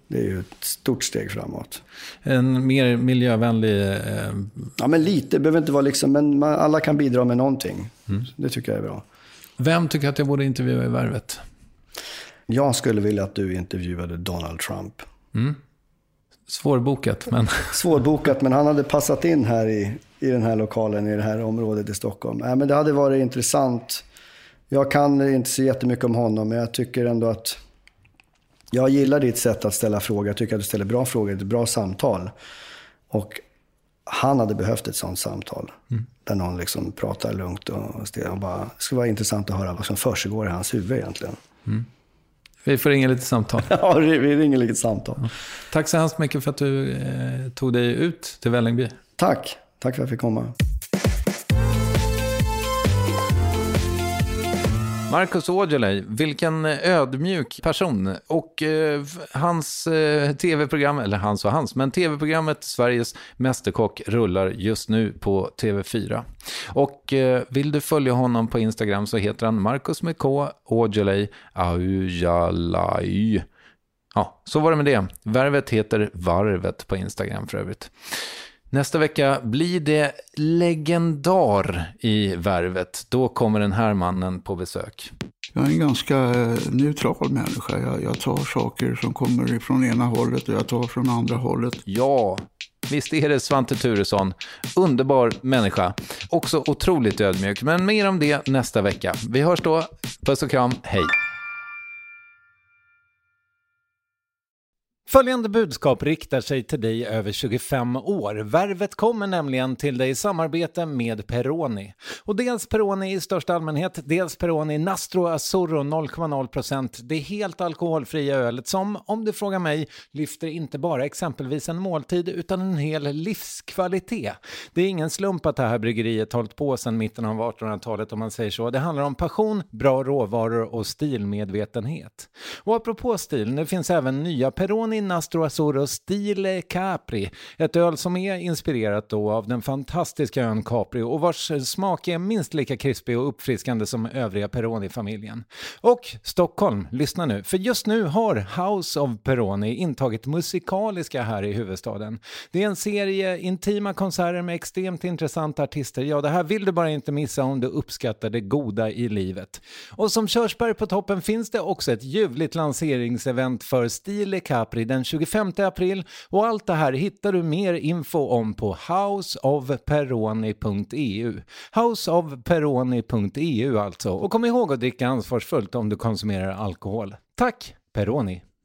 Det är ju ett stort steg framåt. En mer miljövänlig... Eh... Ja, men lite. Det behöver inte vara liksom... Men man, alla kan bidra med någonting. Mm. Det tycker jag är bra. Vem tycker att jag borde intervjua i Värvet? Jag skulle vilja att du intervjuade Donald Trump. Mm. Svårbokat, men... Svårbokat, men han hade passat in här i, i den här lokalen, i det här området i Stockholm. Äh, men det hade varit intressant. Jag kan inte så jättemycket om honom, men jag tycker ändå att... Jag gillar ditt sätt att ställa frågor. Jag tycker att du ställer bra frågor, ett bra samtal. Och han hade behövt ett sånt samtal. Mm. Där någon liksom pratar lugnt och stilla. Och bara, det skulle vara intressant att höra vad som försiggår i hans huvud egentligen. Mm. Vi får ringa lite samtal. Ja, vi ringer lite samtal. Ja. Tack så hemskt mycket för att du eh, tog dig ut till Vällingby. Tack. Tack för att jag fick komma. Marcus Aujalay, vilken ödmjuk person. Och eh, hans eh, tv-program, eller hans och hans, men tv-programmet Sveriges Mästerkock rullar just nu på T V fyra. Och eh, vill du följa honom på Instagram så heter han Marcus med K, Aujalay, Aujalay. Ja, så var det med det. Värvet heter Varvet på Instagram för övrigt. Nästa vecka blir det legendar i Värvet. Då kommer den här mannen på besök. Jag är en ganska neutral människa. Jag, jag tar saker som kommer från ena hållet och jag tar från andra hållet. Ja, visst är det Svante Thuresson. Underbar människa. Också otroligt ödmjuk. Men mer om det nästa vecka. Vi hörs då. Puss och kram. Hej. Följande budskap riktar sig till dig över tjugofem år. Värvet kommer nämligen till dig i samarbete med Peroni. Och dels Peroni i största allmänhet, dels Peroni Nastro Azzurro noll komma noll procent. Det är helt alkoholfria ölet som, om du frågar mig, lyfter inte bara exempelvis en måltid utan en hel livskvalitet. Det är ingen slump att det här bryggeriet hållit på sedan mitten av artonhundratalet om man säger så. Det handlar om passion, bra råvaror och stilmedvetenhet. Och apropå stil, det finns även nya Peroni Nastro Azzurro Stile Capri, ett öl som är inspirerat då av den fantastiska ön Capri och vars smak är minst lika krispig och uppfriskande som övriga Peroni-familjen. Och Stockholm, lyssna nu, för just nu har House of Peroni intagit musikaliska här i huvudstaden. Det är en serie intima konserter med extremt intressanta artister. Ja, det här vill du bara inte missa om du uppskattar det goda i livet. Och som körsbär på toppen finns det också ett ljuvligt lanseringsevent för Stile Capri den tjugofemte april och allt det här hittar du mer info om på house of peroni punkt e u. house of peroni punkt e u alltså. Och kom ihåg att dricka ansvarsfullt om du konsumerar alkohol. Tack, Peroni!